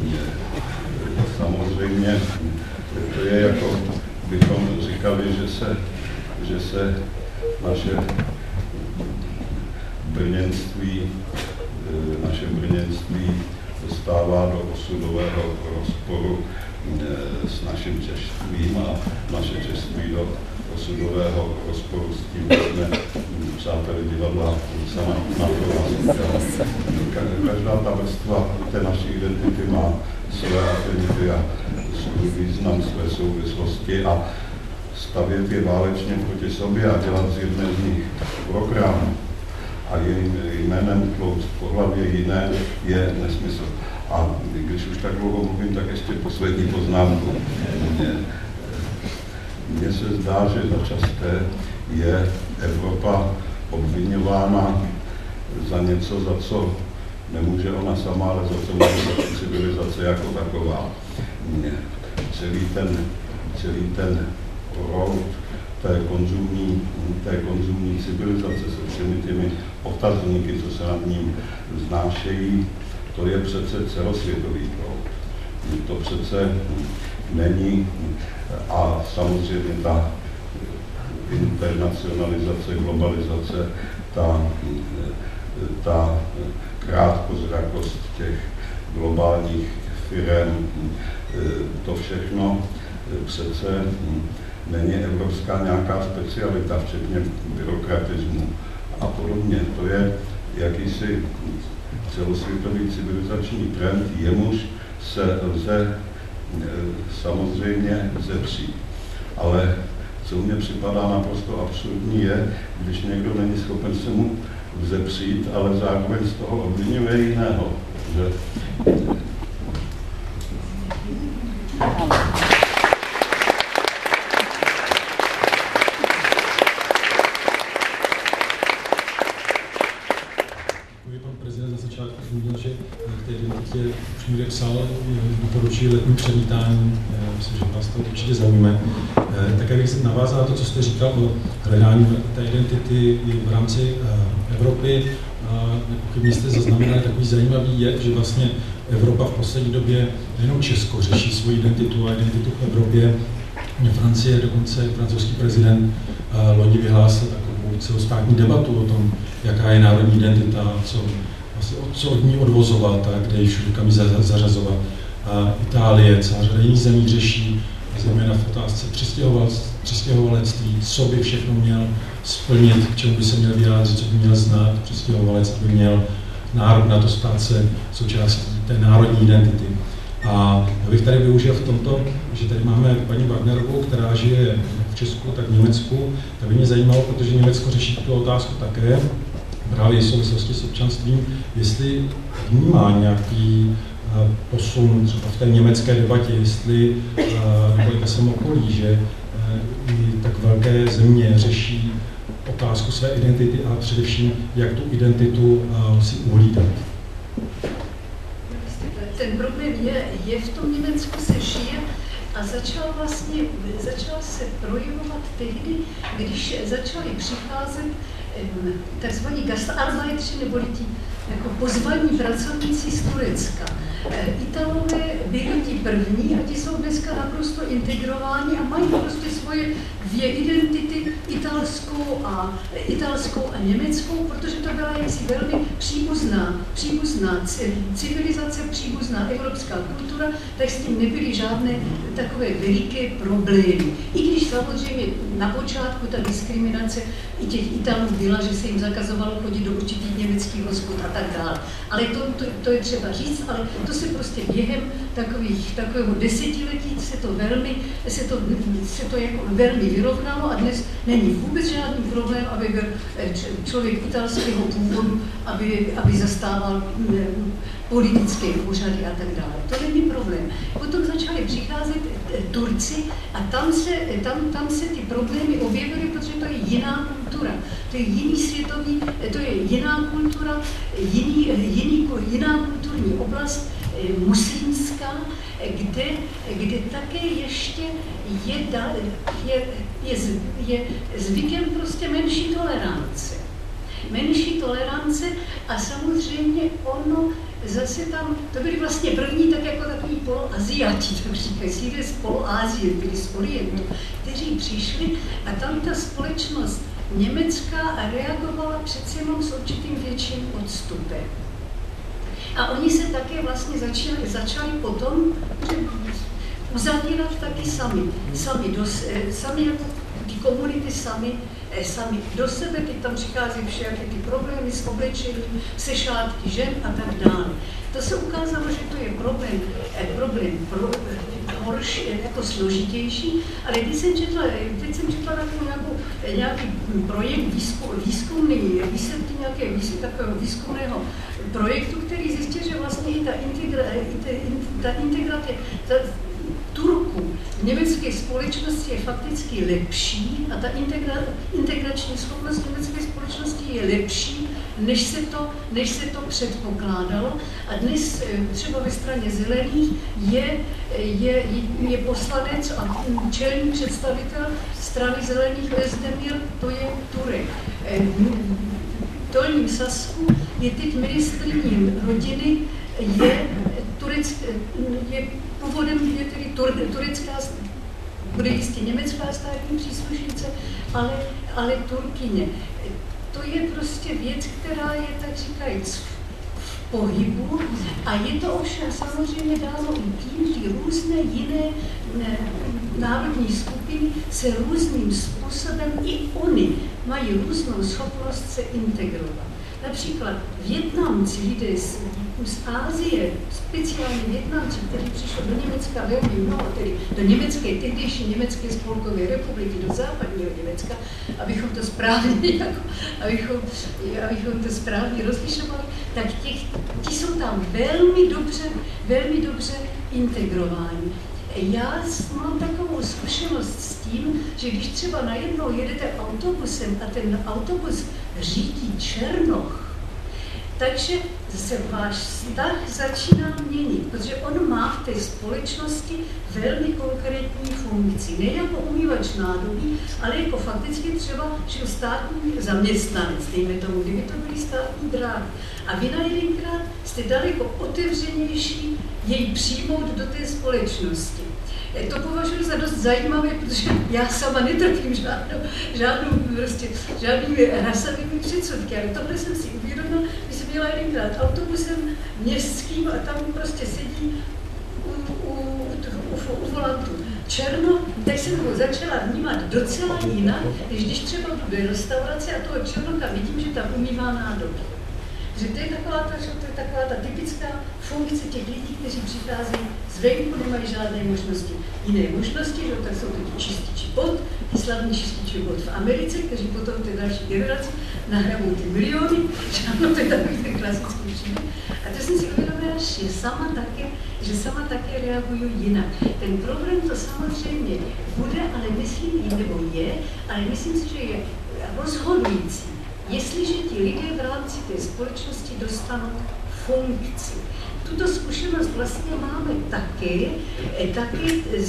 samozřejmě to je jako bychom říkali, že se, že se naše brněnství, naše brněnství dostává do osudového rozporu s naším češstvím a naše češství do osudového rozporu s tím, že jsme přáteli divadla sama na to. Každá ta vrstva té naší identity má své afinity a svůj význam, své souvislosti a stavět je válečně proti sobě a dělat z jedné z nich program a jejím jménem tlouct po hlavě jiné je nesmysl. A když už tak dlouho mluvím, tak ještě poslední poznámku. Mně, mně se zdá, že začasté je Evropa obvinována za něco, za co nemůže ona sama, ale za co může civilizace jako taková. Celý ten, celý ten roud té konzumní, té konzumní civilizace se všemi těmi otazníky, co se nad ním znášejí, to je přece celosvětový proud. To přece není, a samozřejmě ta internacionalizace, globalizace, ta, ta krátkozrakost těch globálních firem, to všechno přece není evropská nějaká specialita, včetně byrokratismu a podobně. To je jakýsi celosvětový civilizační trend, jemuž se lze samozřejmě zepřít. Ale co mně připadá naprosto absurdní je, když někdo není schopen se mu vzepřít, ale zároveň z toho obvinuje jiného. Že pan prezident na začátku zmínil, že k té identitě už už někde psal, doporučuji letní převítání, myslím, že vás to určitě zaujme. Tak bych se navázal na to, co jste říkal o hledání té identity v rámci Evropy. Nepochybně jste zaznamenali takový zajímavý jev, že vlastně Evropa v poslední době, nejenom Česko, řeší svou identitu a identitu v Evropě. Francie, dokonce francouzský prezident loni vyhlásil takovou celostátní debatu o tom, jaká je národní identita, co, vlastně, co od ní odvozovat a kde ji všude kam ji zařazovat. A Itálie, celá řada jiných zemí řeší, zejména v otázce přistěhovalectví, co by všechno měl splnit, k čemu by se měl vyjádřit, co by měl znát přistěhovalec, aby měl nárok na to stát se součástí té národní identity. A já bych tady využil v tomto, že tady máme paní Wagnerovou, která žije v Česku, tak v Německu. Tak by mě zajímalo, protože Německo řeší tu otázku také, právě v souvislosti s občanstvím, jestli vnímá nějaký posun třeba v té německé debatě, jestli, nebo i ve svém okolí, že i tak velké země řeší otázku své identity a především, jak tu identitu si uhlídat. Ten problém je, je v tom Německu se žije a začal vlastně, začal se projevovat tehdy, když začali přicházet takzvaní Gastarbeiter, neboli ti jako pozvaní pracovníci z Turecka. Italové byli ti první a ti jsou dneska naprosto integrováni a mají prostě svoje dvě identity, italskou a, italskou a německou, protože to byla jaksi velmi příbuzná, příbuzná civilizace, příbuzná evropská kultura, tak s tím nebyly žádné takové veliké problémy. I když samozřejmě na počátku ta diskriminace i těch Italů byla, že se jim zakazovalo chodit do určitých německých hospod a tak dále. Ale to, to, to je třeba říct, ale to se prostě během takových, takového desetiletí se to velmi, se to, se to jako velmi vyrovnalo a dnes není vůbec žádný problém, aby byl člověk italského původu, aby, aby zastával politické úřady a tak dále. To není problém. Potom začali přicházet Turci a tam se, tam, tam se ty problémy objevily, protože to je jiná kultura. To je jiný světový, to je jiná kultura, jiný, jiný, jiná kulturní oblast, muslimská, kde, kde také ještě je, je, je, je zvykem prostě menší tolerance. Menší tolerance a samozřejmě ono zase tam, to byli vlastně první tak jako takový poloaziati, tak říkají, si lidé z poloázie, byli z Orientu, kteří přišli a tam ta společnost německá reagovala přece jenom s určitým větším odstupem. A oni se také vlastně začali, začali potom uzavírat taky sami, sami, do, sami jako ty komunity sami, sami do sebe, teď tam přichází všechny ty problémy s oblečením, se šátky žen a tak dále. To se ukázalo, že to je problém, problém pro, horší, jako složitější, ale teď jsem četla, teď jsem četla nějakou, nějaký projekt výzkum, výzkumný, výsledky nějaké výsledky takového výzkumného projektu, který zjistil, že vlastně i ta, integra, i ta, ta integrace ta, Turků v německé společnosti je fakticky lepší a ta integra, integrační schopnost německé společnosti je lepší, než se, to, než se to předpokládalo. A dnes třeba ve straně zelených je, je, je poslanec a čelný představitel strany zelených Özdemir, to je Turek. V Dolním Sasku je teď ministryní rodiny, je, tureck, je původem je tedy tur, turecká, bude jistě německá státní příslušnice, ale, ale Turkyně. To je prostě věc, která je, tak říkajíc, v pohybu a je to ovšem samozřejmě dáno i tím, že různé jiné ne, národní skupiny se různým způsobem, i oni mají různou schopnost se integrovat. Například Vietnamci, lidé z, z Ázie, speciálně Vietnamci, kteří přišli do Německa velmi mnoho, tedy do německé, tehdejší německé spolkové republiky, do západního Německa, abychom to správně, jako, abychom, abychom to správně rozlišovali, tak těch, ti jsou tam velmi dobře, velmi dobře integrováni. Já mám takovou zkušenost s tím, že když třeba najednou jedete autobusem a ten autobus řídí Černoch, takže se váš vztah začíná měnit, protože on má v té společnosti velmi konkrétní funkci. Ne jako umývač nádobí, ale jako fakticky třeba že státní zaměstnanec, dejme tomu, kdyby to byly státní dráhy. A vy na jedenkrát jste daleko otevřenější jej přijmout do té společnosti. To považuji za dost zajímavé, protože já sama netrpím žádnou, žádnou prostě, žádnými rasovými předsudky, ale tohle jsem si uvědomila, když jsem jela jedenkrát autobusem městským a tam prostě sedí u, u, u, u volantu černo, tak jsem ho začala vnímat docela jinak, než když třeba jdu do restaurace a toho černoka vidím, že tam umývá nádobí. Že to je taková ta, to je taková ta typická funkce těch lidí, kteří přicházejí zvenku, nemají žádné možnosti. Jiné možnosti, že tak jsou to ti čističi bod, ty slavní čističi bod v Americe, kteří potom té další generaci nahrabou ty miliony, že ano, to je takový ten klasický příběh. A to jsem si uvědomila, že sama také, že sama také reaguju jinak. Ten problém to samozřejmě bude, ale myslím, nebo je, ale myslím si, že je rozhodující. Jestliže ti lidé v rámci té společnosti dostanou funkci. Tuto zkušenost vlastně máme také, také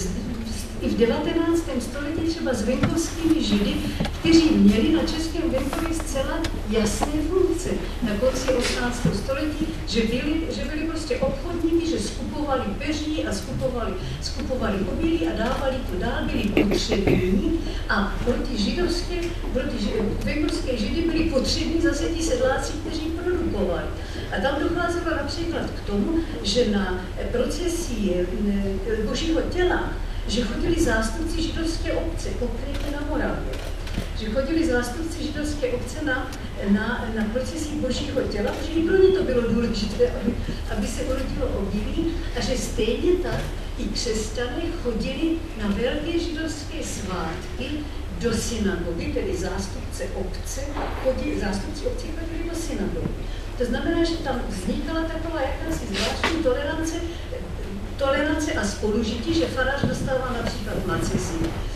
i v devatenáctém století třeba s venkovskými židy, kteří měli na českém venkově zcela jasné funkce. Na konci osmnáctého století, že byli, že byli prostě obchodníky, že skupovali peří a skupovali, skupovali obilí a dávali to dál, byli potřební a pro ty židovské, pro ty venkovské židy byli potřební zase ti sedláci, kteří produkovali. A tam docházelo například k tomu, že na procesí Božího těla, že chodili zástupci židovské obce, konkrétně na Moravě. Že chodili zástupci židovské obce na, na, na procesí Božího těla, protože i pro ně to bylo důležité, aby, aby se urodilo obilí, a že stejně tak i křesťané chodili na velké židovské svátky do synagogy, tedy zástupce obce, chodili, zástupci obce chodili do synagogy. To znamená, že tam vznikala taková jakási zvláštní tolerance, tolerance a spolužití, že farář dostává například macesy.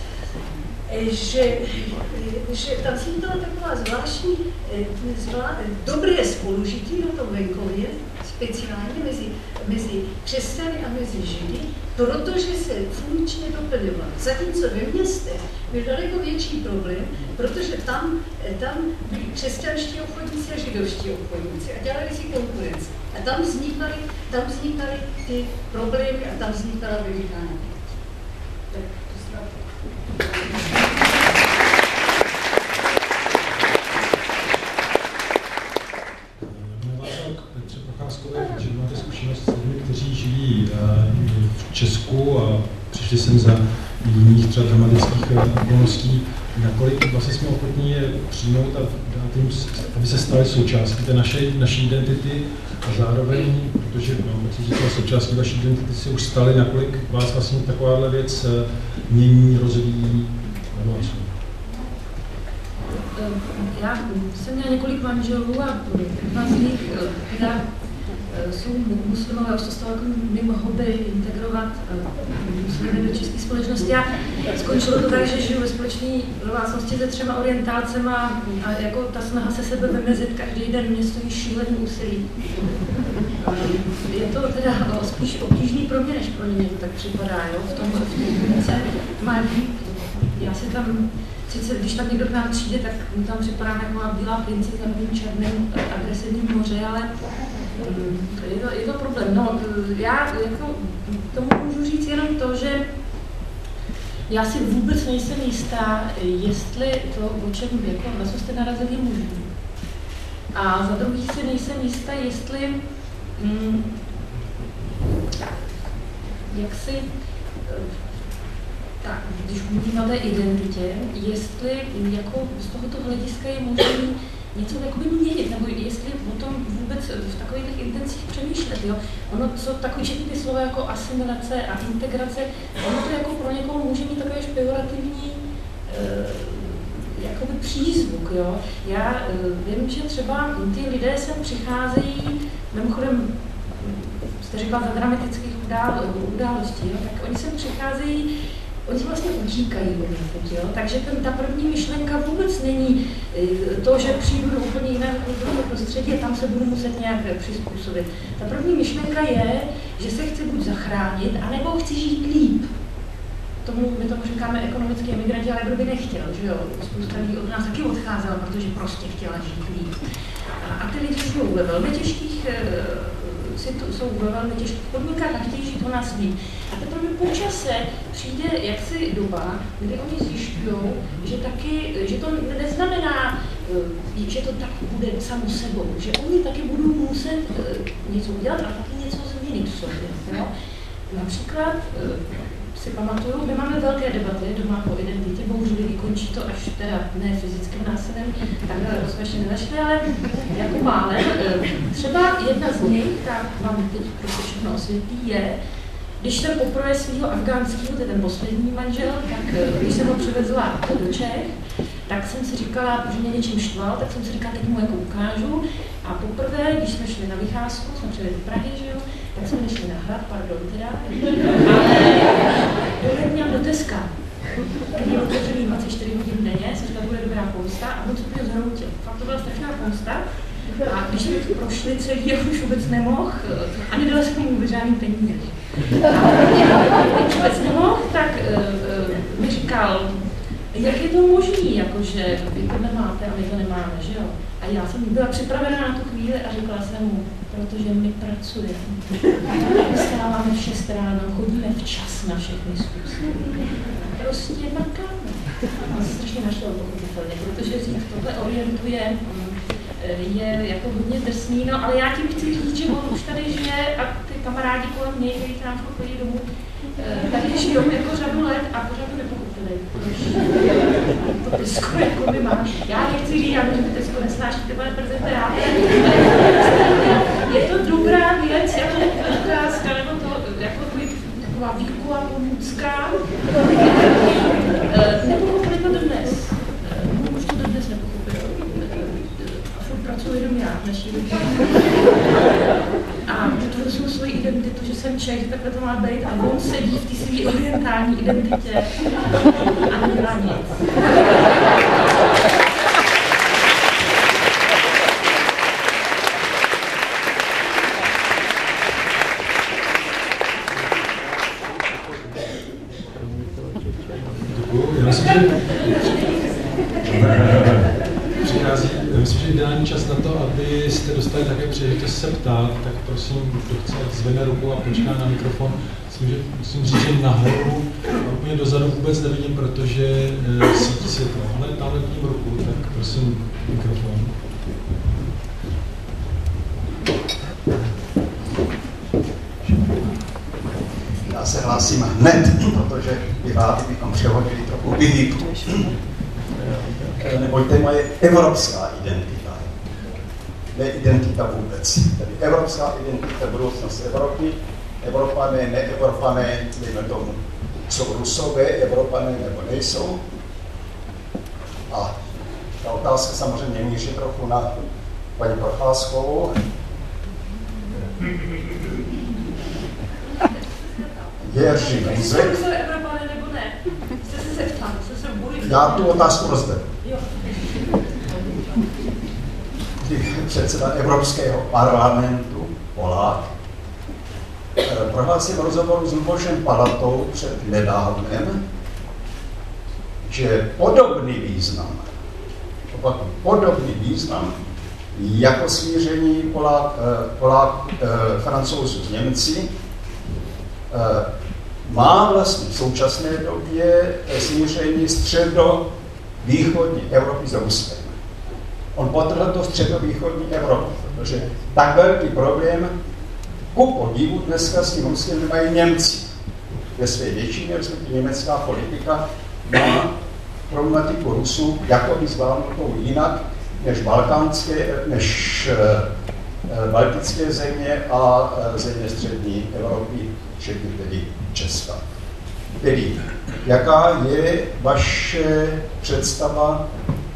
Že, že tam vznikala taková zvláštní, zvlá, dobré spolužití na tom venkově, speciálně mezi, mezi křesťany a mezi židy, protože se funkčně doplňovaly. Zatímco ve městech byl daleko větší problém, protože tam, tam byli křesťanští obchodníci a židovští obchodníci a dělali si konkurenci. A tam vznikaly, tam vznikaly ty problémy a tam vznikala veliká napětí. Tak to snad. Takže máte zkušenost s lidmi, kteří žijí v Česku a přišli sem za jiných třeba dramatických okolností. Nakolik vlastně jsme ochotní je přijmout a dát jim, aby se staly součástí té naší, naší identity a zároveň, protože mám pocit, že součástí vaší identity se už staly, nakolik vás vlastně takováhle věc mění, rozvíjí nebo co? Já jsem měla několik manželů a dva z nich teda jsou muslimové, už to stalo jako mimo hobby integrovat muslimy do české společnosti. A skončilo to tak, že žiju ve společné domácnosti se třema orientálcema a jako ta snaha se sebe vymezit každý den mě stojí šílený úsilí. Je to teda spíš obtížný pro mě, než pro ně to tak připadá, jo, v tom, v tom má líp. Já si tam, sice když tam někdo k nám přijde, tak mu tam připadá taková bílá princezna v tím černém agresivním moři, ale je to, je to problém. No, já jako tomu můžu říct jenom to, že já si vůbec nejsem jistá, jestli to, o čem, jako, na co jste narazili, je možné. A za druhý si nejsem jistá, jestli hm, jak si tak, když mluvím o té identitě, jestli jako z tohoto hlediska je možné něco jakoby měnit, nebo jestli o tom vůbec v takových intencích přemýšlet, jo. Ono, co takový všechny ty slova jako asimilace a integrace, ono to jako pro někoho může mít takové až pejorativní e, jakoby přízvuk, jo. Já e, vím, že třeba ty lidé sem přicházejí, mimochodem, jste řekla za dramatických udál, událostí, jo, tak oni sem přicházejí oni se vlastně utíkají od někud, takže ten, ta první myšlenka vůbec není to, že přijdu do úplně jiného prostředí a tam se budu muset nějak přizpůsobit. Ta první myšlenka je, že se chci buď zachránit, anebo chci žít líp. Tomu, my tomu říkáme ekonomický emigranti, ale kdo by nechtěl, že jo? Spousta lidí od nás taky odcházela, protože prostě chtěla žít líp. A, a ty lidi žijou ve velmi těžkých situ, jsou ve velmi těžkých podmínkách a chtějí žít o nás líp. A teprve po čase přijde jaksi doba, kdy oni zjišťují, že taky, že to neznamená, že to tak bude samo sebou, že oni taky budou muset něco udělat a taky něco změnit v sobě. Jo? Například si pamatuju, my máme velké debaty doma o identitě, bohužel vykončí to až teda ne fyzickým násilím, takhle jsme ještě nezačali, ale jako málem. Třeba jedna z nich, tak vám teď prostě všechno osvětlí, je, když jsem poprvé svého afgánského, to je ten poslední manžel, tak když jsem ho přivezla do Čech, tak jsem si říkala, že mě něčím štval, tak jsem si říkala, teď mu jako ukážu. A poprvé, když jsme šli na vycházku, jsme přijeli do Prahy, že jo, tak jsme nešli na hrad, pardon teda, ale dohled měl do Teska, který je otevřený dvacet čtyři hodin denně, jsem říkala, bude dobrá pomsta a on se mě zhroutil. Fakt to byla strašná pomsta. A když jsme to prošli celý, jak už vůbec nemohl, a nedala se k tomu vůbec žádný peníze. A když vůbec nemohl, tak uh, mi říkal, jak je to možný, jakože vy to nemáte a my to nemáme, že jo? A já jsem byla připravená na tu chvíli a řekla jsem mu, protože my pracujeme. Vstáváme v šest ráno, chodíme včas na všechny zkusky. Prostě makáme. A se strašně našlo pochopitelně, protože říct, tohle orientuje, je jako hodně drsný, no ale já tím chci říct, že on už tady žije a ty kamarádi kolem něj, kteří k nám chodí domů, tady žijou jako řadu let a pořád to nepochopili. To Tesko jako my máš. Já nechci říct, já nevím, že Tesko nesnášíte, pane prezentáře. Je to dobrá věc, jako ukázka, nebo to jako taková výkulová pomůcka. Nepochopili to dodnes. Už to dodnes nepochopili. A furt pracuji jenom já v dnešní době. A vytvořil jsem svoji identitu, že jsem Čech, že takhle to má být a on sedí v té své orientální identitě a nedělá nic. Já myslím, že přichází, myslím, že ideální čas na to, abyste dostali také příležitost se ptát, tak prosím, kdo chce, zvedne ruku a počká na mikrofon. Myslím, že musím říct, že nahoru a úplně dozadu vůbec nevidím, protože svítí světlo, ale tamhle vidím ruku, tak prosím mikrofon. Já se hlásím hned, protože Piráty bychom přehodili trochu vyhýbku. Neboť téma je evropská identita. Ne identita vůbec. Tedy evropská identita, budoucnost Evropy. Evropané, neevropané, dejme tomu, jsou Rusové, Evropané nebo nejsou. A ta otázka samozřejmě míří trochu na paní Procházkovou. Jerzy Mezek. Jsou Evropané nebo ne? Jste se zeptal, jste se bojili. Já tu otázku rozvedu. Předseda Evropského parlamentu, Polák, prohlásil rozhovor s Lubošem Palatou před nedávnem, že podobný význam, opakuju, podobný význam jako smíření Polák, Polák, Francouzů s Němci, má vlastně v současné době smíření středovýchodní Evropy s Ruskem. On potrhl to středovýchodní Evropu, protože tak velký problém ku podivu dneska s tím Ruskem nemají Němci. Ve své většině, respektive německá politika má problematiku Rusů jakoby zvládnutou jinak než balkánské, než uh, baltické země a uh, země střední Evropy, všechny tedy Česka. Tedy, jaká je vaše představa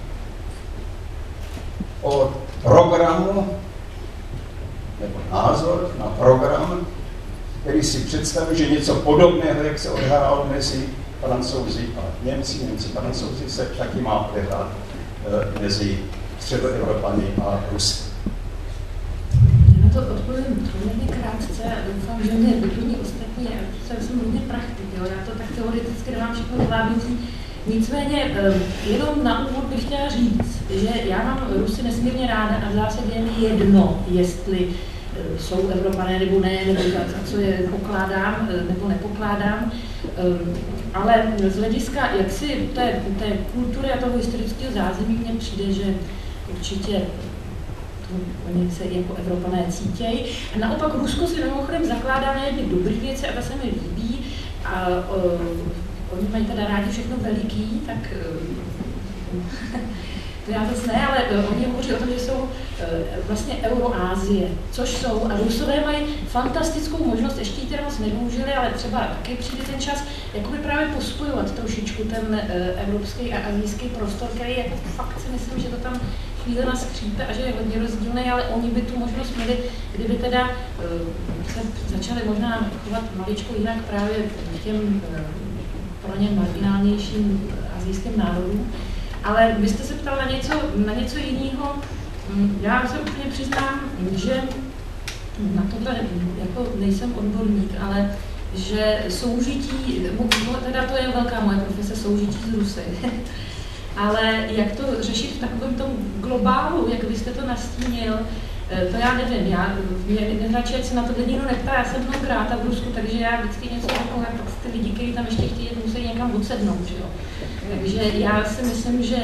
o programu, nebo názor na program, který si představí, že něco podobného, jak se odehrálo mezi Francouzi a Němci, Němci, Francouzi se taky má odehrát e, mezi Středoevropany a Rusy. Na to odpovím poměrně krátce a doufám, že mě doplní ostatní. Já jsem hodně praktik, jo? Já to tak teoreticky nemám všechno zvládnutí. Nicméně jenom na úvod bych chtěla říct, že já mám Rusy nesmírně ráda a v zásadě je mi jedno, jestli jsou Evropané nebo ne, nebo za co je pokládám nebo nepokládám. Ale z hlediska jaksi té, té kultury a toho historického zázemí mně přijde, že určitě oni se jako Evropané cítějí. A naopak Rusko si mimochodem zakládá na jedny dobré věci a to se mi líbí. A uh, oni mají teda rádi všechno veliký, tak uh, to já zase ne, ale uh, oni hovoří o tom, že jsou uh, vlastně Euroázie, což jsou. A Rusové mají fantastickou možnost, ještě ji teda moc nevyužili, ale třeba taky přijde ten čas, jakoby právě pospojovat trošičku ten uh, evropský a azijský prostor, který jako fakt si myslím, že to tam chvíle na skřípe a že je hodně rozdílný, ale oni by tu možnost měli, kdyby teda uh, se začali možná chovat maličko jinak právě k těm uh, pro ně marginálnějším asijským národům. Ale vy jste se ptal na něco, na něco jiného. Já se úplně přiznám, že na tohle jako nejsem odborník, ale že soužití, teda to je velká moje profese, soužití s Rusy. Ale jak to řešit v takovém tom globálu, jak vy jste to nastínil, to já nevím. Já mě nejradši, ať se na to nikdo neptá, já jsem mnoho gráta v Rusku, takže já vždycky něco řeknu, jak ty lidi, kteří tam ještě chtějí, musí někam odsednout, že jo. Takže já si myslím, že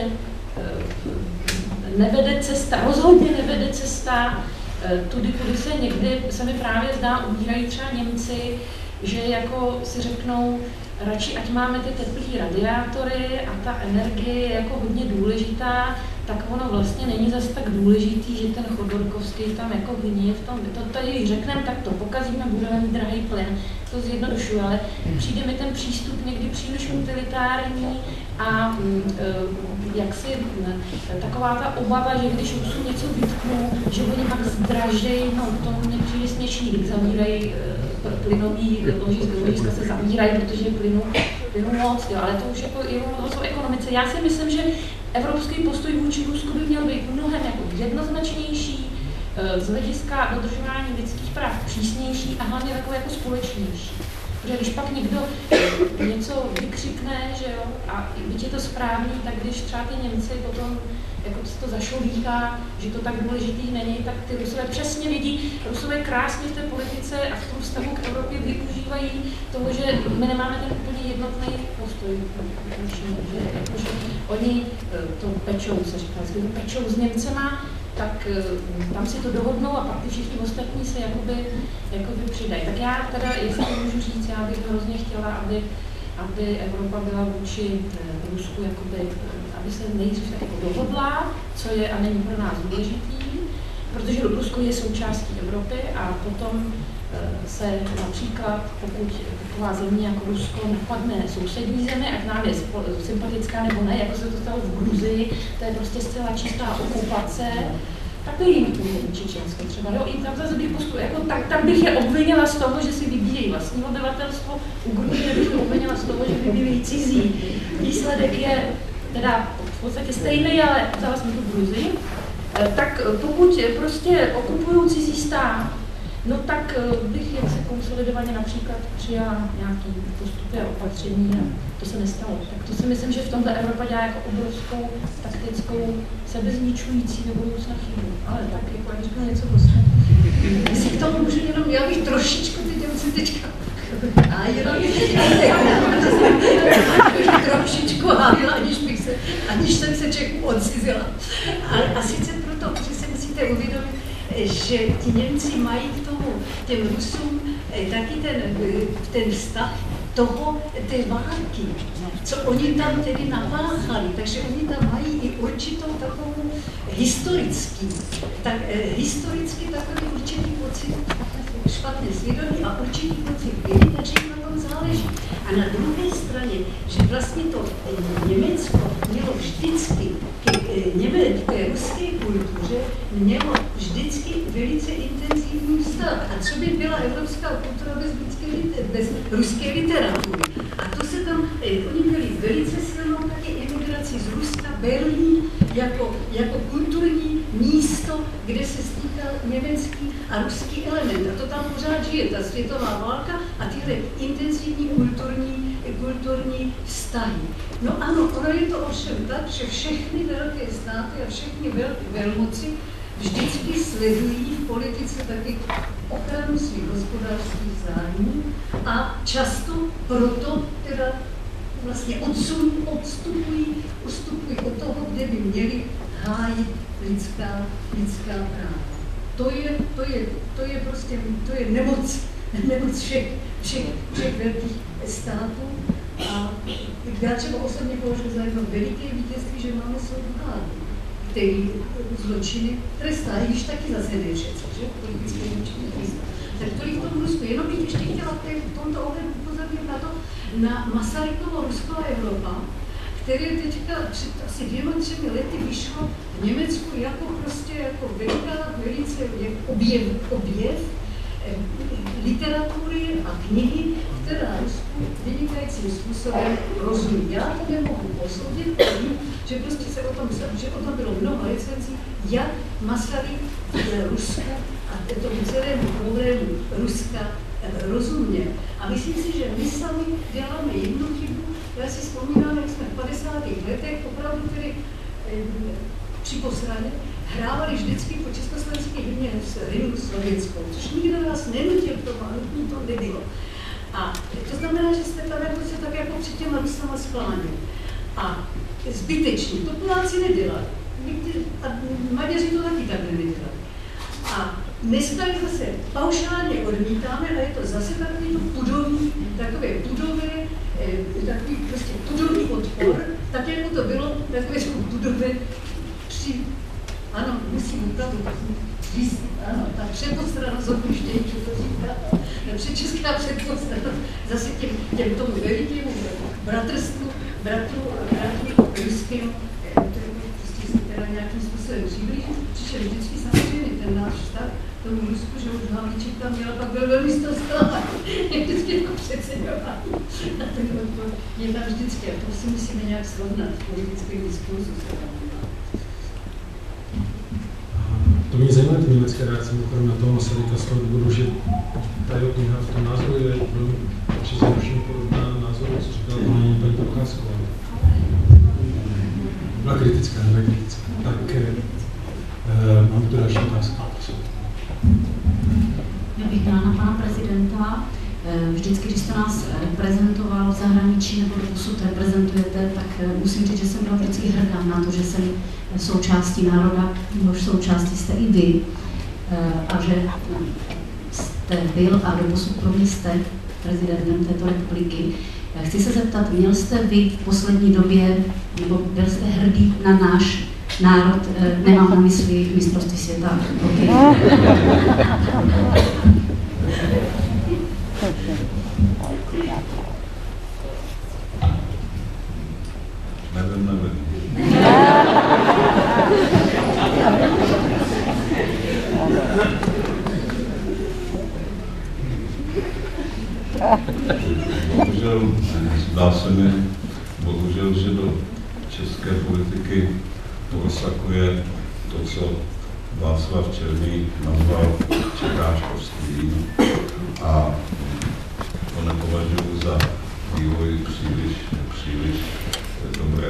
nevede cesta, rozhodně nevede cesta tudy, kudy se někdy, se mi právě zdá, ubírají třeba Němci, že jako si řeknou, radši ať máme ty teplý radiátory a ta energie je jako hodně důležitá, tak ono vlastně není zase tak důležitý, že ten Chodorkovský tam jako hníje v tom, to tady řekneme, tak to pokazíme, budeme mít drahý plyn, to zjednodušuju, ale přijde mi ten přístup někdy příliš utilitární a e, jaksi taková ta obava, že když Rusům něco vytknu, že oni pak zdražejí, no to mě přijde směšný, když zavírají e, plynový ložiska se zavírají, protože plynu, plynu moc, jo, ale to už jako je o ekonomice. Já si myslím, že evropský postoj vůči Rusku by měl být mnohem jako jednoznačnější, z hlediska dodržování lidských práv přísnější a hlavně takový jako společnější. Protože když pak někdo něco vykřikne, že jo, a byť je to správný, tak když třeba ty Němci potom jako se to zašolíká, že to tak důležitý není, tak ty Rusové přesně vidí, Rusové krásně v té politice a v tom vztahu k Evropě využívají toho, že my nemáme ten úplně jednotný postoj. Že, jako, že oni to pečou, se říká, když pečou s Němcema, tak tam si to dohodnou a pak ty všichni ostatní se jakoby, jakoby přidají. Tak já teda, jestli můžu říct, já bych hrozně chtěla, aby, aby Evropa byla vůči Rusku, jakoby, aby se nejdřív tak jako dohodla, co je a není pro nás důležitý, protože Rusko je součástí Evropy a potom se například, pokud taková země jako Rusko napadne sousední zemi, ať nám je sympatická nebo ne, jako se to stalo v Gruzii, to je prostě zcela čistá okupace, tak to jim Čečensko třeba, jo, i tam zase bych postup, jako tak, tam bych je obvinila z toho, že si vybíjejí vlastní obyvatelstvo, u Gruzie bych je obvinila z toho, že vybíjejí cizí. Výsledek je teda v podstatě stejný, ale vzala jsem tu Gruzii, tak pokud prostě okupují cizí stát, no tak bych jak se konsolidovaně například přijala nějaký postupy a opatření a to se nestalo. Tak to si myslím, že v tomhle Evropa dělá jako obrovskou taktickou sebezničující do budoucna chybu. Ale tak jako já řeknu něco prostě. Jestli k tomu můžu jenom, já bych trošičku ty dělci teďka a jenom trošičku hájila, aniž, bych se, aniž jsem se Čechů odcizila. A, a sice proto, že si musíte uvědomit, že ti Němci mají k tomu, těm Rusům, taky ten, ten vztah toho, té války, co oni tam tedy napáchali. Takže oni tam mají i určitou takovou historický, tak, historicky takový určitý pocit špatné svědomí a určitý pocit viny, takže na tom záleží. A na druhé straně, že vlastně to Německo mělo vždycky k té ruské kultuře mělo vždycky velice intenzivní vztah. A co by byla evropská kultura bez, lidské, bez ruské literatury? A to se tam měli velice silnou taky emigraci z Ruska, Berlín jako, jako kulturní místo, kde se stýkal německý a ruský element. A to tam pořád žije, ta světová válka a tyhle intenzivní kulturní, kulturní vztahy. No ano, ono je to ovšem tak, že všechny velké státy a všechny velké velmoci vždycky sledují v politice taky ochranu svých hospodářských zájmů a často proto teda vlastně odsun, odstupují, ustupují od toho, kde by měli hájit lidská, lidská práva. To je, to je, to je prostě, to je nemoc, nemoc všech, všech, všech velkých států. A já třeba osobně považuji za jedno veliké vítězství, že máme soudní vládu, který zločiny trestá, i když taky zase ne všechno, že? Politické zločiny trestá. Tak tolik v tom Rusku. Jenom bych ještě chtěla v tomto ohledu upozornit na to, na Masarykovo Rusko a Evropa, které teďka před asi dvěma, třemi lety vyšlo v Německu jako prostě jako veliká, velice jak objev, objev eh, literatury a knihy, která Rusku vynikajícím způsobem rozumí. Já to nemohu posoudit, vím, že prostě se o tom, že o tom bylo mnoho recenzí, jak Masaryk Rusko a tomu celému problému Ruska rozuměl. A myslím si, že my sami děláme jednu chybu. Já si vzpomínám, jak jsme v padesátých letech opravdu tedy eh, při posraně hrávali vždycky po československé hymně s hymnu sovětskou, což nikdo nás nenutil k tomu, a nutný to nebylo. A to znamená, že jsme tam jako se tak jako před těma Rusama skláněli. A zbytečně, to Poláci nedělali. A Maďaři to taky takhle nedělali. A dneska je zase paušálně odmítáme a je to zase takový to pudový, takové pudové, takový prostě pudový odpor, tak jako to bylo takové pudové při, ano, musím opravdu říct, ano, ta předpostranost opuštění, co to říká, předčeská předpostranost zase těm, těm tomu velikému bratrstvu, bratru, bratru ruským, prostě teda nějakým způsobem přiblížit, přišel vždycky samozřejmě ten náš vztah tomu Rusku, že už Havlíček tam měla, pak byl velmi ztostává, jak vždycky jako předsedování. A ten odpor je tam vždycky, a to si musíme nějak srovnat v politickém diskurzu. To mě zajímá ty německé reakce na toho Masaryka z toho důvodu, že tady kniha v tom názoru je velmi přizrušeně podobná názoru, co říkala paní paní Procházková. Byla kritická, nebyla kritická. Tak eh, mám tu další otázku. Já bych dala na pana prezidenta. Vždycky, když jste nás reprezentoval v zahraničí nebo doposud reprezentujete, tak musím říct, že jsem byla vždycky hrdá na to, že jsem součástí národa, jehož součástí jste i vy, a že jste byl a doposud pro mě jste prezidentem této republiky. Chci se zeptat, měl jste vy v poslední době, nebo byl jste hrdý na náš národ, nemám na mysli mistrovství světa. Okay. Nevím, nevím. Bohužel, zdá se mi, bohužel, že do české politiky prosakuje to, co Václav Černý nazval čekáčkovství, a to nepovažuji za vývoj příliš, příliš dobrý.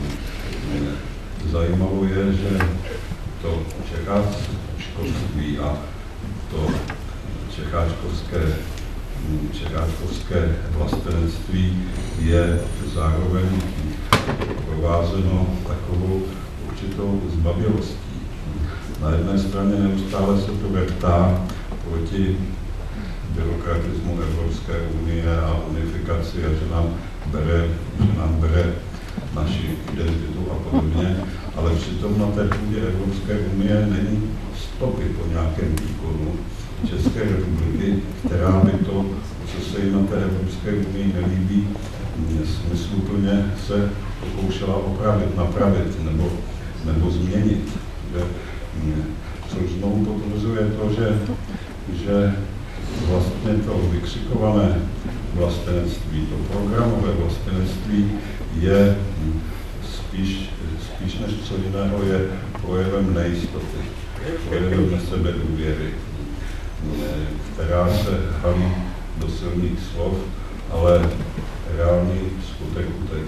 Zajímavé je, že to čekáčkovství a to čekáčkovské, čekáčkovské vlastenectví je zároveň provázeno takovou určitou zbabělostí. Na jedné straně neustále se to vrtá proti byrokratismu Evropské unie a unifikaci, a že nám bere, že nám bere naši identitu a podobně, ale přitom na té půdě Evropské unie není stopy po nějakém výkonu České republiky, která by to, co se jim na té Evropské unii nelíbí, smysluplně se pokoušela opravit, napravit nebo, nebo změnit. Že, což znovu potvrzuje to, že, že vlastně to vykřikované vlastenectví. To programové vlastenectví je spíš, spíš než co jiného je projevem nejistoty, projevem nesebedůvěry, která se halí do silných slov, ale reálný skutek utek.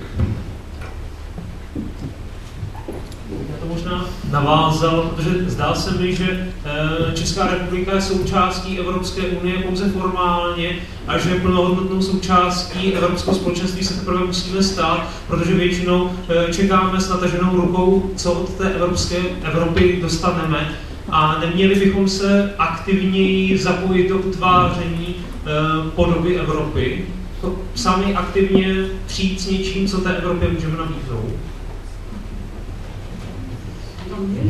Já to možná navázal, protože zdá se mi, že Česká republika je součástí Evropské unie pouze formálně a že plnohodnotnou součástí Evropského společenství se teprve musíme stát, protože většinou čekáme s nataženou rukou, co od té Evropské Evropy dostaneme a neměli bychom se aktivněji zapojit do utváření podoby Evropy, sami aktivně přijít s něčím, co té Evropě můžeme nabídnout. No měli.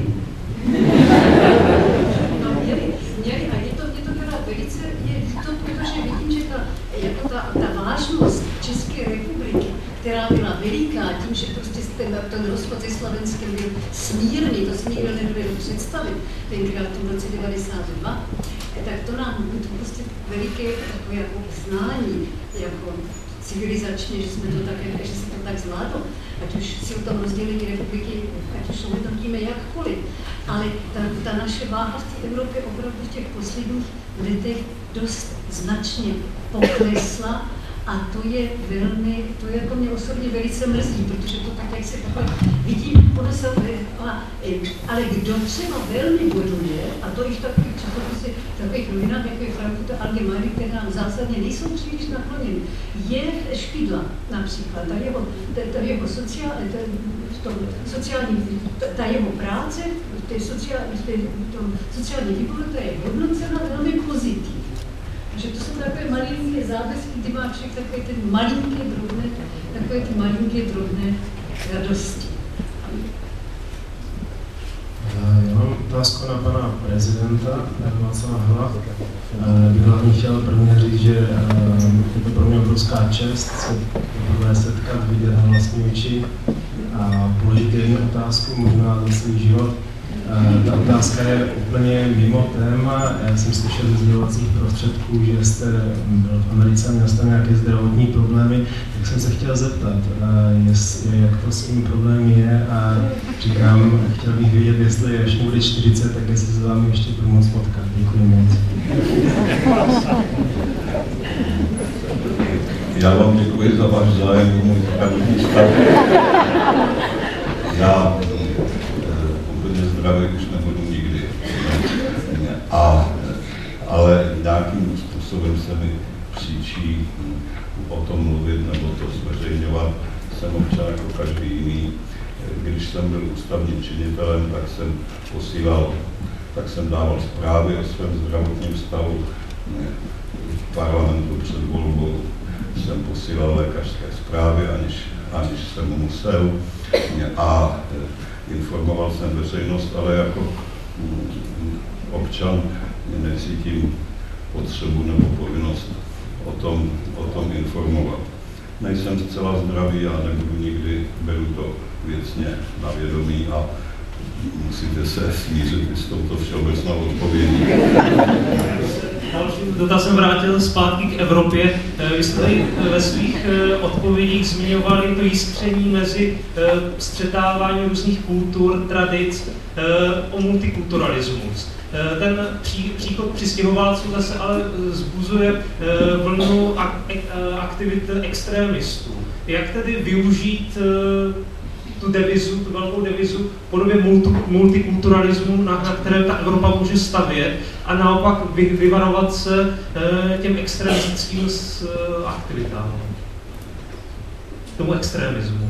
No měli, měli a je to, je to teda velice, je to, protože vidím, že ta, jako ta, ta vážnost České republiky, která byla veliká, tím, že prostě ten, ten rozpad se Slovenskem byl smírný, to si nikdo nedovedl představit, tenkrát v roce devadesát dva, tak to nám to prostě veliké takové jako znání, jako civilizačně, že jsme to tak, že se to tak zvládlo, ať už si o tom rozdělení republiky, ať už hodnotíme jakkoliv. Ale ta, ta naše váha v té Evropě opravdu v těch posledních letech dost značně poklesla a to je velmi, to je jako mě osobně velice mrzí, protože to tak, jak se takhle vidím, ono se, ale, ale kdo třeba velmi boduje, a to již takových časopisy, takových novinách, jako je Frankfurter Allgemeine, které nám zásadně nejsou příliš nakloněny, je Špidla například, ta jeho, ta, ta jeho sociál, ta, v tom sociální, ta, ta jeho práce, v té sociální, v té, v tom sociální výboru, ta je hodnocena velmi pozitivně. Takže to jsou takové malinké zábezky, kdy má člověk takové ty malinké drobné, takové ty malinké drobné radosti. Já mám otázku na pana prezidenta Václava Havla. Bych hlavně chtěl prvně říct, že je to pro mě obrovská čest se poprvé setkat, vidět na vlastní oči a položit jednu otázku, možná za svůj život. Ta otázka je úplně mimo téma. Já jsem slyšel ze sdělovacích prostředků, že jste byl v Americe a měl jste nějaké zdravotní problémy, tak jsem se chtěl zeptat, jestli, jak to s tím problém je a říkám, chtěl bych vědět, jestli až mě bude čtyřicet, tak jestli se vámi ještě budu moc potkat. Děkuji moc. Já vám děkuji za váš zájem o můj zdravotní stav. Já úplně zdravý už nebudu nikdy. A, ale nějakým způsobem se mi příčí o tom mluvit nebo to zveřejňovat. Jsem občan jako každý jiný. Když jsem byl ústavním činitelem, tak jsem posílal, tak jsem dával zprávy o svém zdravotním stavu v parlamentu před volbou. Jsem posílal lékařské zprávy, aniž, aniž jsem musel. A informoval jsem veřejnost, ale jako občan necítím potřebu nebo povinnost o tom, o tom informovat. Nejsem zcela zdravý a nebudu nikdy, beru to věcně na vědomí a musíte se smířit s touto všeobecnou odpovědí. Dalším dotazem vrátil zpátky k Evropě. Vy jste tady ve svých odpovědích zmiňovali to jiskření mezi střetáváním různých kultur, tradic, o multikulturalismus. Ten příchod přistěhovalců zase ale vzbuzuje vlnu aktivit extrémistů. Jak tedy využít tu devizu, tu velkou devizu v podobě multikulturalismu, na, na kterém ta Evropa může stavět a naopak vy, vyvarovat se těm extremistickým aktivitám, tomu extremismu.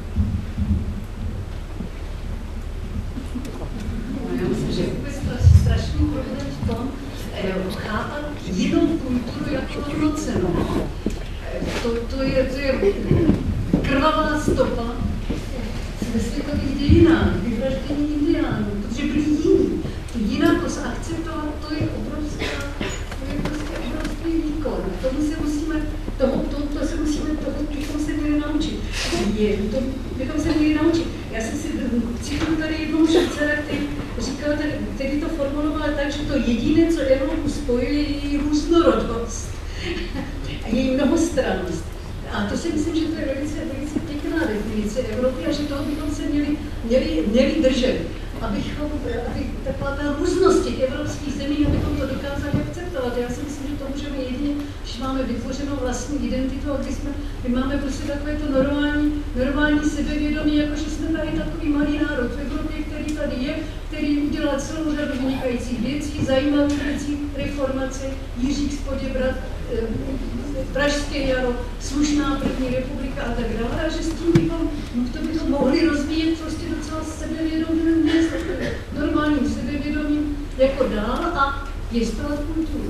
Já myslím, že vůbec strašný problém v tom, chápat jinou kulturu jako rovnocennou. To, to, je, to je krvavá stopa ve světových dějinách, vyvraždění indiánů, protože byli jiní. Tu jinakost akceptovat, to je obrovská, to je prostě obrovský výkon. Tomu se musíme, toho, to, to se musíme, toho bychom se měli naučit. Je, to bychom se měli naučit. Já jsem si cítil tady jednou švýcara, který říkal, který to formuloval tak, že to jediné, co Evropu spojuje, je její různorodost. a její mnohostrannost. A to si myslím, že to je velice, velice pěkná definice Evropy a že toho bychom se měli, měli, měli držet. Abychom, aby taková ta různost těch evropských zemí, abychom to dokázali akceptovat. Já si myslím, že to můžeme jedině, když máme vytvořenou vlastní identitu a když jsme, my máme prostě takové to normální, normální sebevědomí, jako že jsme tady takový malý národ v Evropě, který tady je, který udělal celou řadu vynikajících věcí, zajímavých věcí, reformace, Jiřík z Poděbrad, Pražské jaro, slušná první republika a tak dále, a že s tím bychom, no to bychom mohli rozvíjet prostě docela sebevědomým měst, normálním sebevědomím jako dál a pěstovat kulturu.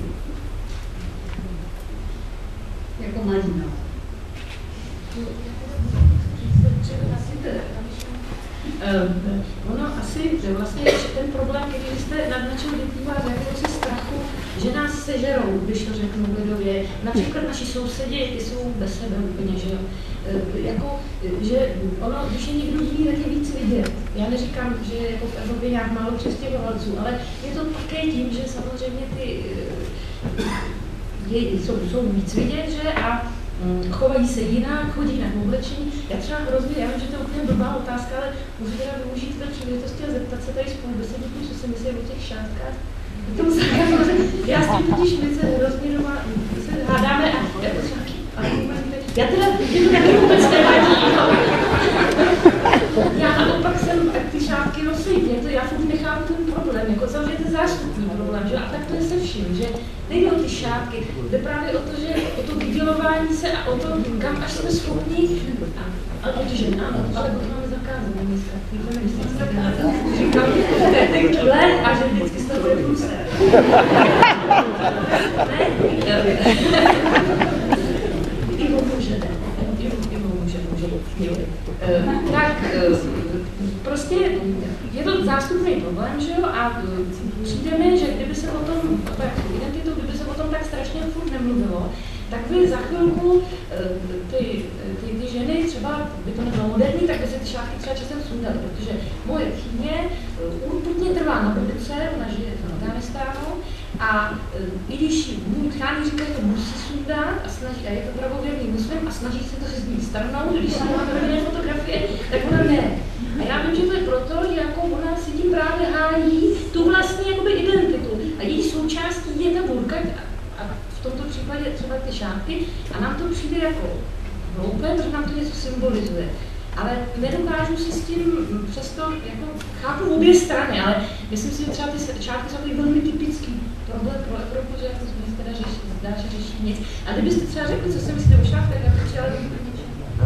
Jako malina. Uh, ono asi vlastně ten problém, který jste nadnačil, vyplývá z jakéhosi strachu, že nás sežerou, když to řeknu lidově. Například naši sousedi, ty jsou bez sebe úplně, že jo. Uh, jako, že ono, když je někdo jiný, tak je víc vidět. Já neříkám, že je jako v Evropě nějak málo přestěhovalců, ale je to také tím, že samozřejmě ty uh, je, jsou, jsou víc vidět, že a chovají se jinak, chodí na oblečení. Já třeba hrozně, já vím, že to je úplně blbá otázka, ale můžu teda využít té příležitosti a zeptat se tady spolubesedníků, co si myslí o těch šátkách. Já s tím totiž my se hrozně doma se hádáme a jako šátky. Já teda taky vůbec nevadí. Já naopak jsem ty šátky nosím, to já furt nechápu ten problém, jako samozřejmě ten zástupný problém, že? A tak to je se vším, že nejde o ty šátky, jde právě o to, že o to vydělování se a o to, kam až jsme schopni, a protože ano, ale to máme zakázané dneska, ty feministické zakázané, říkám, takhle a že vždycky z toho bude průser. Ne? I můžete, i můžete, tak prostě je to zástupný problém, že jo, a přijde mi, že kdyby se o tom, tak identitu, kdyby se o tom tak strašně furt nemluvilo, tak by za chvilku ty, ty, ty ženy třeba, by to nebylo moderní, tak by se ty šátky třeba časem sundaly, protože moje tchýně urputně trvá na produce, ona žije v Afghánistánu, a i když můj tchání říká, že to musí sundat a snaží, a je to pravověrný muslim a snaží se to se z ní strhnout, když se má pravidelné fotografie, tak ona ne. A já vím, že to je proto, že jako ona si tím právě hájí tu vlastní jakoby identitu. A její součástí je ta burka, a v tomto případě třeba ty šátky, a nám to přijde jako hloupé, protože nám to něco symbolizuje. Ale nedokážu si s tím přesto, jako chápu obě strany, ale myslím si, že třeba ty šátky jsou velmi typický problém pro Evropu, že jako jsme teda řeší, zdá, že řeší nic. A kdybyste třeba řekli, co si myslíte o šátkách, tak bych chtěla doplnit.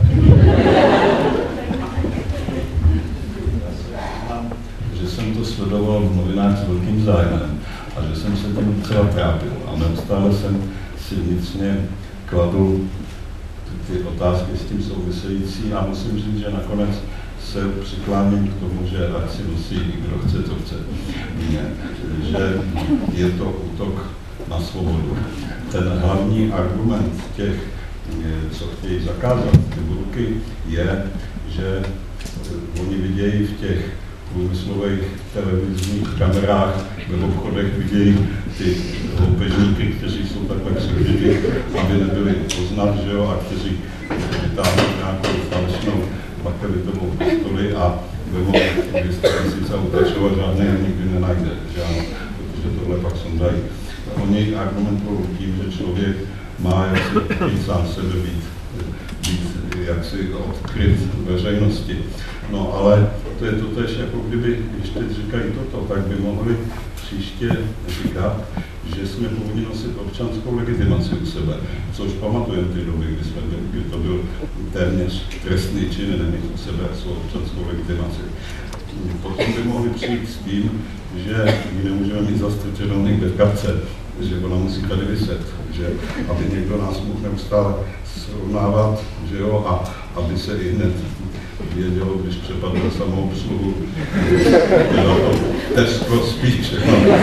Že jsem to sledoval v novinách s velkým zájmem a že jsem se tím docela trápil a neustále jsem si vnitřně kladl ty, ty otázky s tím související a musím říct, že nakonec se přikláním k tomu, že ať si nosí, kdo chce, to chce. Že je to útok na svobodu. Ten hlavní argument těch, co chtějí zakázat ty burky, je, že oni vidějí v těch průmyslových televizních kamerách ve obchodech, vidějí ty loupežníky, kteří jsou takhle křivděti, aby nebyli poznat, že jo, a kteří vytáhnou nějakou falešnou bakelitovou pistoli a vemou dvě stě tisíc a utečou a žádný nikdy nenajde, že ano, protože tohle pak sondají. Oni argumentují tím, že člověk má jaksi být sám sebe být, být jaksi odkryt veřejnosti. No ale to je to tež, jako kdyby, když teď říkají toto, tak by mohli příště říkat, že jsme povinni nosit občanskou legitimaci u sebe, což pamatujeme ty doby, kdy, jsme, kdy to byl téměř trestný čin nemít u sebe svou občanskou legitimaci. Potom by mohli přijít s tím, že my nemůžeme mít zastrčenou někde v kapce, že ona musí tady vyset, že aby někdo nás mohl neustále srovnávat, že jo, a aby se i hned vědělo, když přepadne samoobsluhu, Tesco spíš, no.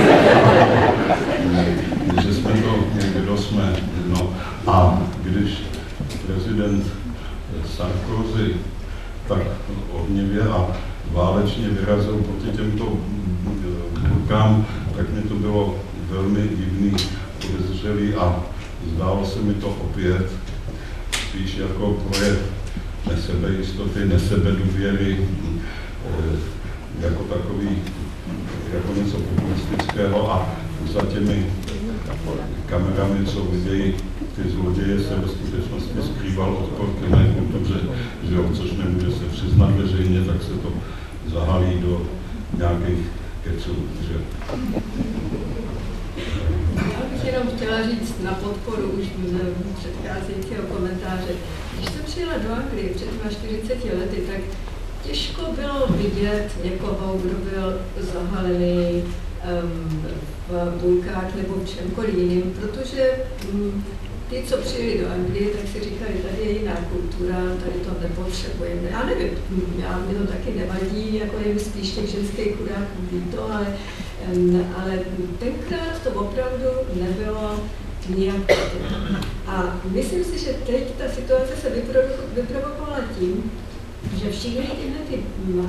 Že jsme to, kdo jsme, no. A když prezident Sarkozy tak ohnivě a válečně vyrazil proti těmto burkám, tak mě to bylo velmi divný, podezřelý a zdálo se mi to opět spíš jako projev nesebejistoty, nesebedůvěry, jako takový, jako něco populistického a za těmi kamerami, co vidějí ty zloděje, se ve skutečnosti skrýval odpor k jiné kultuře, že jo, což nemůže se přiznat veřejně, tak se to zahalí do nějakých keců, že Já bych jenom chtěla říct na podporu už předcházejícího komentáře. Když jsem přijela do Anglie před čtyřiceti lety, tak těžko bylo vidět někoho, kdo byl zahalený um, v bulkách nebo v čemkoliv jiným, protože um, ty, co přijeli do Anglie, tak si říkali, tady je jiná kultura, tady to nepotřebujeme. Já nevím, já, mě to taky nevadí, jako je spíš těch ženských chudáků to, ale, ale tenkrát to opravdu nebylo nijak. A myslím si, že teď ta situace se vyprovokovala tím, že všechny tyhle ty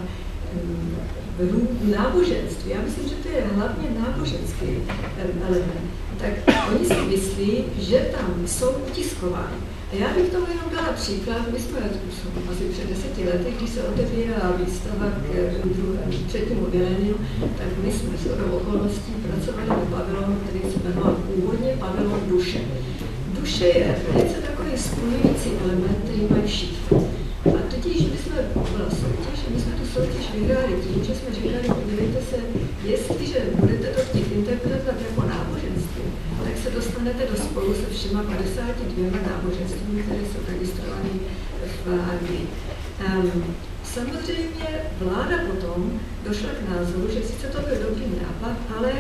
náboženství, já myslím, že to je hlavně náboženský element, tak oni si myslí, že tam jsou utiskováni. A já bych tomu jenom dala příklad, my jsme asi před deseti lety, když se otevírala výstava k třetímu miléniu, tak my jsme s hodou okolností pracovali v pavilonu, který se jmenoval původně pavilon duše. Duše je velice takový spojující element, který mají všichni. A totiž my jsme, byla soutěž, my jsme tu soutěž vyhráli tím, že jsme říkali, podívejte se, jestliže budete to chtít interpretovat jako náboženství, tak se dostanete do spolu se všema padesáti dvěma náboženstvími, které jsou registrovány v Anglii. Um, samozřejmě vláda potom došla k názoru, že sice to byl dobrý nápad, ale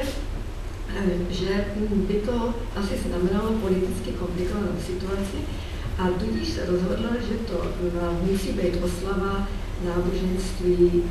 že by to asi znamenalo politicky komplikovanou situaci, a tudíž se rozhodla, že to musí být oslava náboženství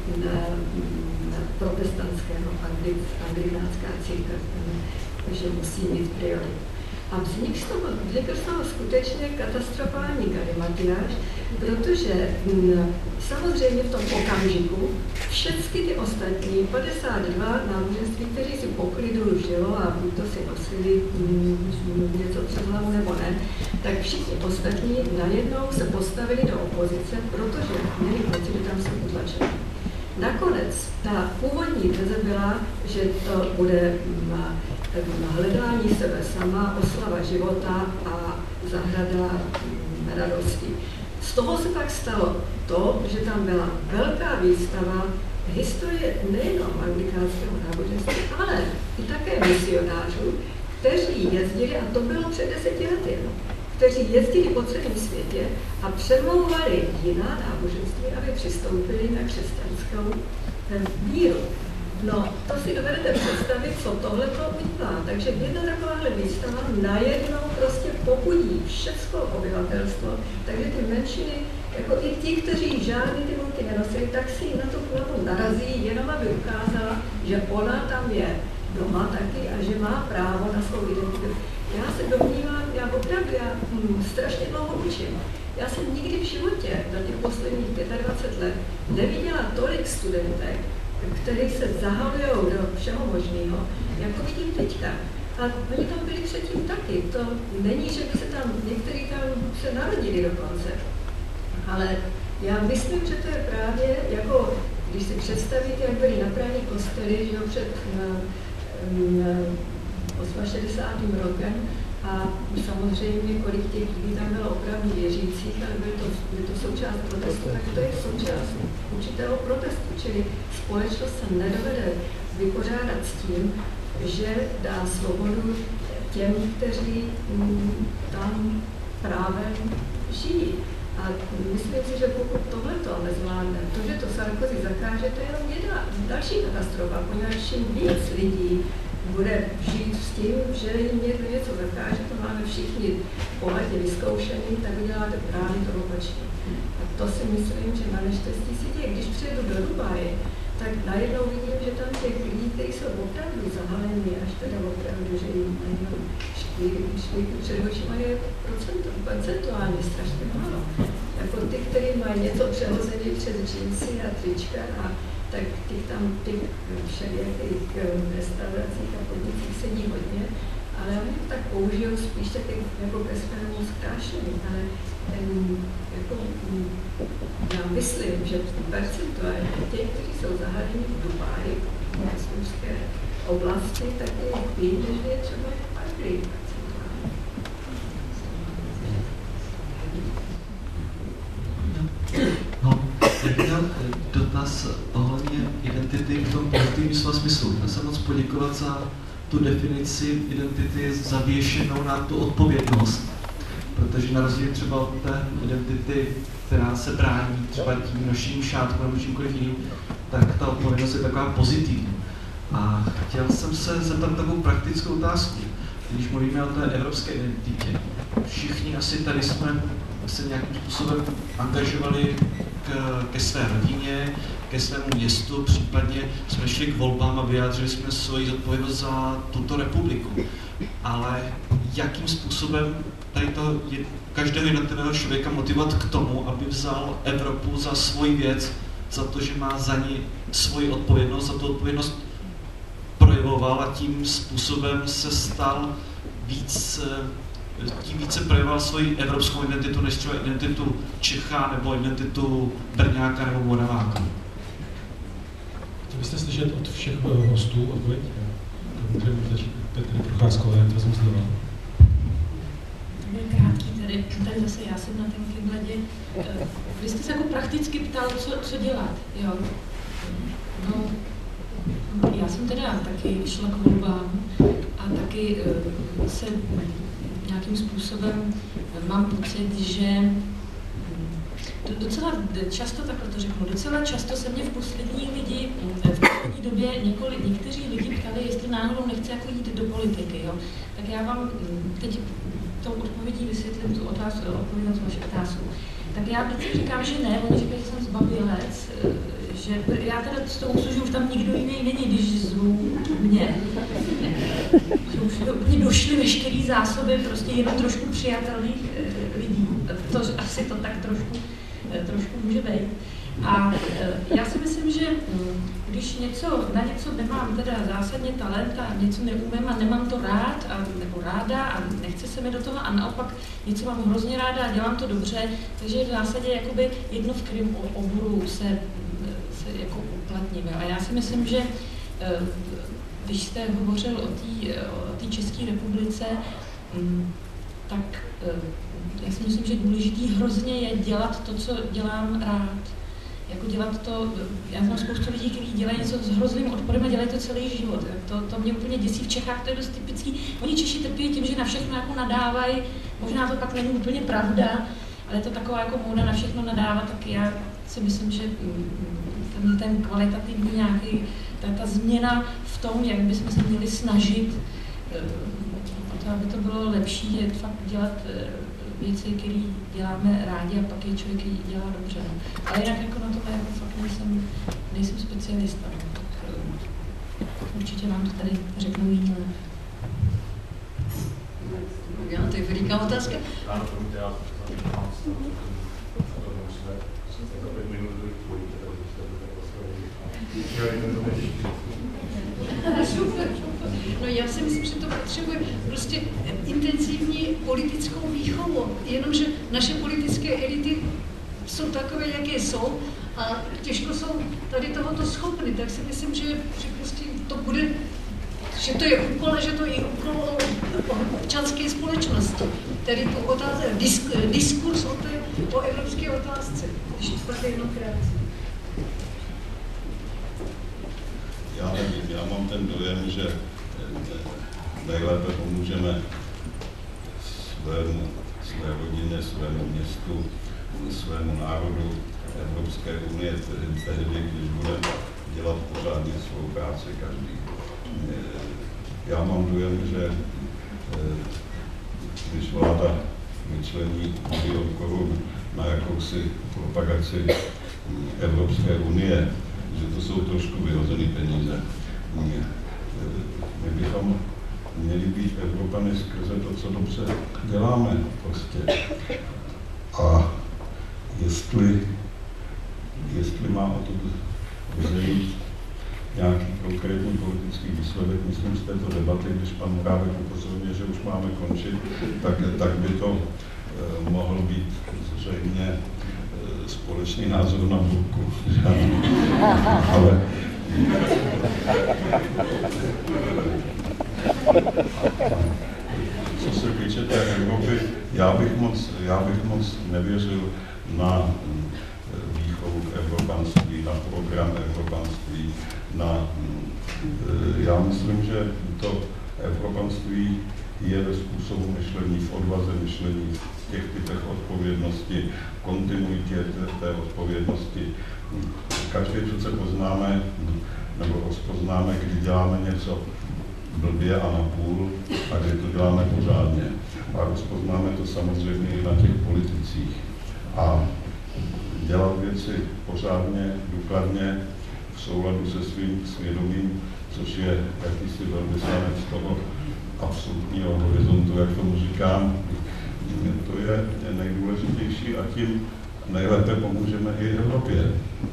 protestantského, anglikánská církev, že musí mít prioritu. A vznikl z toho, vznikl z toho skutečně katastrofální galimatiáž, protože m, samozřejmě v tom okamžiku všechny ty ostatní padesát dva náboženství, kteří si po klidu žilo a buď to si nosili m, něco přes hlavu nebo ne, tak všichni ostatní najednou se postavili do opozice, protože měli pocit, že tam jsou utlačeni. Nakonec ta původní teze byla, že to bude m, hledání sebe sama, oslava života a zahrada radosti. Z toho se pak stalo to, že tam byla velká výstava historie nejenom anglikánského náboženství, ale i také misionářů, kteří jezdili, a to bylo před deseti lety, kteří jezdili po celém světě a přemlouvali jiná náboženství, aby přistoupili na křesťanskou víru. No, to si dovedete představit, co tohle to udělá. Takže jedna takováhle výstava najednou prostě popudí všechno obyvatelstvo, takže ty menšiny, jako i ti, kteří žádný ty vulky nenosili, tak si na to hlavu narazí, jenom aby ukázala, že ona tam je doma taky a že má právo na svou identitu. Já se domnívám, já opravdu, já hm, strašně dlouho učím. Já jsem nikdy v životě za těch posledních dvacet pět let neviděla tolik studentek, který se zahalují do všeho možného, jako vidím teďka. A oni tam byli předtím taky. To není, že by se tam, někteří tam se narodili dokonce. Ale já myslím, že to je právě jako, když si představíte, jak byli napravení kostely, že jo, před šedesátým osmým rokem, a samozřejmě, kolik těch lidí tam bylo opravdu věřících, ale bylo to, bylo to součást protestu, tak to je součást určitého protestu, čili společnost se nedovede vypořádat s tím, že dá svobodu těm, kteří m, tam právem žijí. A myslím si, že pokud tohleto nezvládne, to, že to Sarkozy zakáže, to je jenom jedna další katastrofa, poněvadž čím víc lidí bude žít s tím, že jim někdo něco zakáže, to máme všichni pohodně vyzkoušení, tak uděláte právě to opačně. A to si myslím, že na neštěstí si děje. Když přijedu do Dubaje, tak najednou vidím, že tam těch lidí, kteří jsou opravdu zahalení, až teda opravdu, že jim najednou švíky před očima je procentuálně strašně málo. Jako ty, kteří mají něco přehozený přes džínsy a trička, a tak těch tam těch všelijakých restauracích a podnicích sedí hodně, ale já bych tak použiju spíš taky jako ke svému zkrášení, ale um, jako, um, já myslím, že percentuálně těch, kteří jsou zahájeni v Dubáji, v muslimské oblasti, tak je víc, než je třeba v Anglii. No, já bych měl dotaz ohledně identity v tom pozitivním slova smyslu. Chtěl jsem moc poděkovat za tu definici identity zavěšenou na tu odpovědnost, protože na rozdíl třeba od té identity, která se brání třeba tím nošením šátku nebo čímkoliv jiným, tak ta odpovědnost je taková pozitivní. A chtěl jsem se zeptat takovou praktickou otázku. Když mluvíme o té evropské identitě, všichni asi tady jsme se nějakým způsobem angažovali k, ke své rodině, ke svému městu, případně jsme šli k volbám a vyjádřili jsme svoji zodpovědnost za tuto republiku. Ale jakým způsobem tady to je, každého jednotlivého člověka motivovat k tomu, aby vzal Evropu za svoji věc, za to, že má za ní svoji odpovědnost, za tu odpovědnost projevoval a tím způsobem se stal víc, tím více projevoval svoji evropskou identitu, než třeba identitu Čecha nebo identitu Brňáka nebo Moraváka. Chtěl byste slyšet od všech hostů odpověď? Můžeme začít Petry Procházkové, to jsem zdoval. Krátký tady, tady zase já jsem na ten kybladě. Vy jste se jako prakticky ptal, co, co dělat, jo? No, já jsem teda taky šla k volbám a taky uh, se nějakým způsobem mám pocit, že docela často, takhle to řeknu, docela často se mě v poslední lidi, v poslední době několik, někteří lidi ptali, jestli náhodou nechce jako jít do politiky, jo. Tak já vám teď tou odpovědí vysvětlím tu otázku, odpověď na tu vaši otázku. Tak já vždycky říkám, že ne, oni říkají, že jsem zbabělec, že já teda s tou úsu, že už tam nikdo jiný není, když zvu mě. Že už úplně došly veškeré zásoby prostě jenom trošku přijatelných lidí. To asi to tak trošku, trošku může být. A já si myslím, že když něco, na něco nemám teda zásadně talent a něco neumím a nemám to rád a, nebo ráda a nechce se mi do toho a naopak něco mám hrozně ráda a dělám to dobře, takže v zásadě jakoby jedno v kterém oboru se, se jako uplatním. A já si myslím, že když jste hovořil o té o té České republice, tak já si myslím, že důležitý hrozně je dělat to, co dělám rád. Jako dělat to, já znám spoustu lidí, kteří dělají něco s hrozným odporem a dělají to celý život. To, to mě úplně děsí. V Čechách to je dost typický. Oni Češi trpí tím, že na všechno jako nadávají. Možná to pak není úplně pravda, ale je to taková jako móda na všechno nadávat, tak já si myslím, že ten, ten kvalitativní nějaký, ta, ta změna v tom, jak bychom se měli snažit, to, aby to bylo lepší, je fakt dělat věci, které děláme rádi a pak je člověk dělá dobře. Ale jinak jako na tohle jako fakt nejsem, nejsem specialista. Tak určitě vám to tady řeknu jiný. Já, to je veliká otázka. No já si myslím, že to potřebuje prostě intenzivní politickou výchovu, jenomže naše politické elity jsou takové, jaké jsou a těžko jsou tady tohoto schopny, tak si myslím, že, že prostě to bude, že to je úkol, že to je úkol občanské společnosti, tedy tu otázku, disk, diskurs o, té, o evropské otázce, když to tak jenom krátce. Já nevím, já mám ten dojem, že nejlépe pomůžeme svému, své rodině, svému městu, svému národu Evropské unie, tehdy, když budeme dělat pořádně svou práci každý. Já mám dojem, že když vláda vyčlení milion korun na jakousi propagaci Evropské unie, že to jsou trošku vyhozené peníze. My bychom měli být Evropany skrze to, co dobře děláme prostě. A jestli, jestli má o to vzejít nějaký konkrétní politický výsledek, myslím, z této debaty, když pan Murávek upozorňuje, že už máme končit, tak, tak by to eh, mohl být zřejmě eh, společný názor na burku. Ale co se týče té Evropy, já bych moc, já bych moc nevěřil na výchovu k evropanství, na program evropanství, na, já myslím, že to evropanství je ve způsobu myšlení, v odvaze myšlení, v těch typech odpovědnosti, v kontinuitě té, té odpovědnosti. Každý přece poznáme, nebo rozpoznáme, kdy děláme něco blbě a na půl, a kdy to děláme pořádně. A rozpoznáme to samozřejmě i na těch politicích. A dělat věci pořádně, důkladně, v souladu se svým svědomím, což je jakýsi velvyslanec toho absolutního horizontu, jak tomu říkám, to je nejdůležitější a tím nejlépe pomůžeme i Evropě.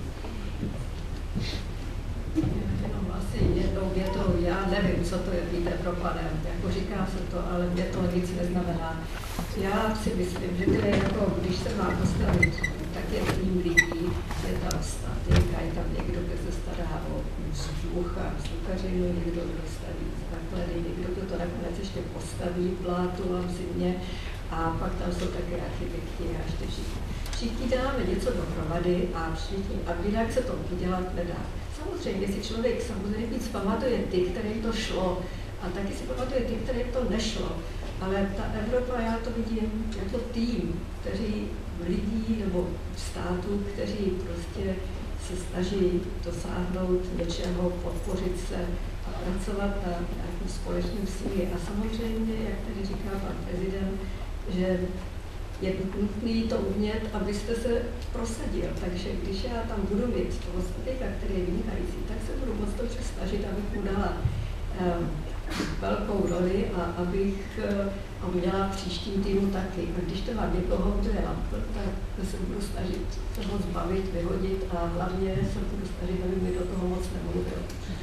Jenom asi jednou větou, já nevím, co to je být Evropanem, jako říká se to, ale mě to nic neznamená. Já si myslím, že to je jako, když se má postavit, tak je tým lidí, je tam statika, je tam někdo, kdo se stará o vzduch a vzduchařinu, někdo, kdo staví základy, někdo, kdo to nakonec ještě postaví v blátu a v zimě, a pak tam jsou také architekti a ještě všichni. Všichni děláme něco dohromady a všichni, a jinak se to udělat nedá. Samozřejmě si člověk samozřejmě víc pamatuje ty, kterým to šlo, a taky si pamatuje ty, kterým to nešlo. Ale ta Evropa, já to vidím jako tým, kteří lidí nebo států, kteří prostě se snaží dosáhnout něčeho, podpořit se a pracovat na nějakém společném síle. A samozřejmě, jak tady říká pan prezident, že je nutné to umět, abyste se prosadil. Takže když já tam budu mít toho statika, který je vynikající, tak se budu moc dobře snažit, abych mu dala um, velkou roli a abych uh, měla v příštím týmu taky. A když to mám někoho, kdo je lampl, tak se budu snažit se moc bavit, vyhodit a hlavně se budu snažit, aby mi do toho moc nemluvil.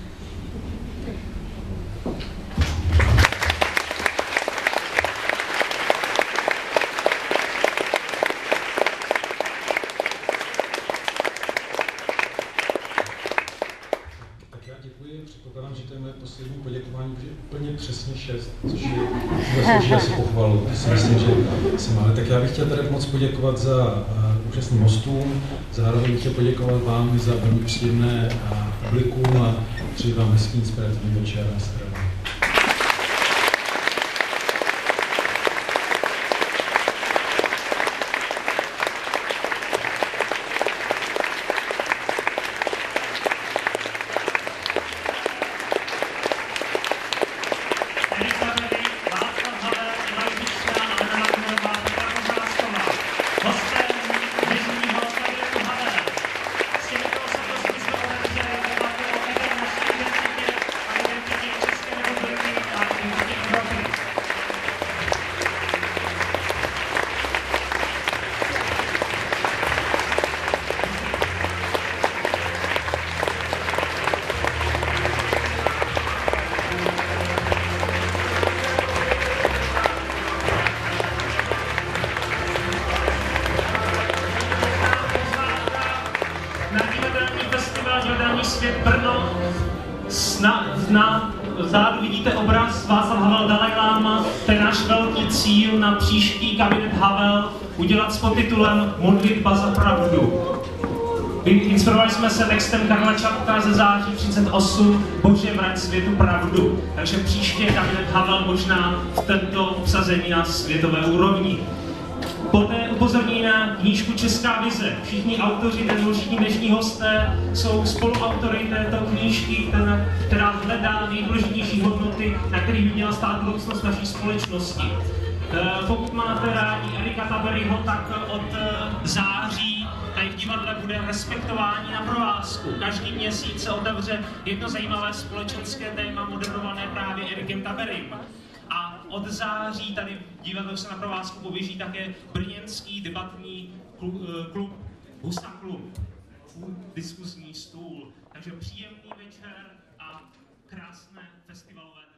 Předpokládám, že to je moje poslední poděkování, protože je úplně přesně šest, což je zaslouží asi pochvalu. To si myslím, že jsem ale. Tak já bych chtěl tady moc poděkovat za uh, úžasným hostům, zároveň chtěl poděkovat vám za velmi příjemné uh, publikum a přeji vám hezký inspirativní večer a shledanou. Vzadu vidíte obraz Václav Havel Dalaj Lama, to je náš velký cíl na příští kabinet Havel udělat s podtitulem Modlitba za pravdu. Inspirovali jsme se textem Karla Čapka ze září třicet osm, Bože vrať světu pravdu. Takže příště kabinet Havel možná v tento obsazení na světové úrovni. Poté upozorní na knížku Česká vize. Všichni autoři, nebo všichni dnešní hosté jsou spoluautory této knížky, která hledá nejdůležitější hodnoty, na kterých by měla stát budoucnost naší společnosti. Pokud máte rádi Erika Taberyho, tak od září tady v divadle bude respektování na provázku. Každý měsíc se otevře jedno zajímavé společenské téma moderované právě Erikem Taberym. A od září tady v divadle se na provázku poběží také brněnský debatní klub, klub Husa Klub. tvůj diskuzní stůl. Takže příjemný večer a krásné festivalové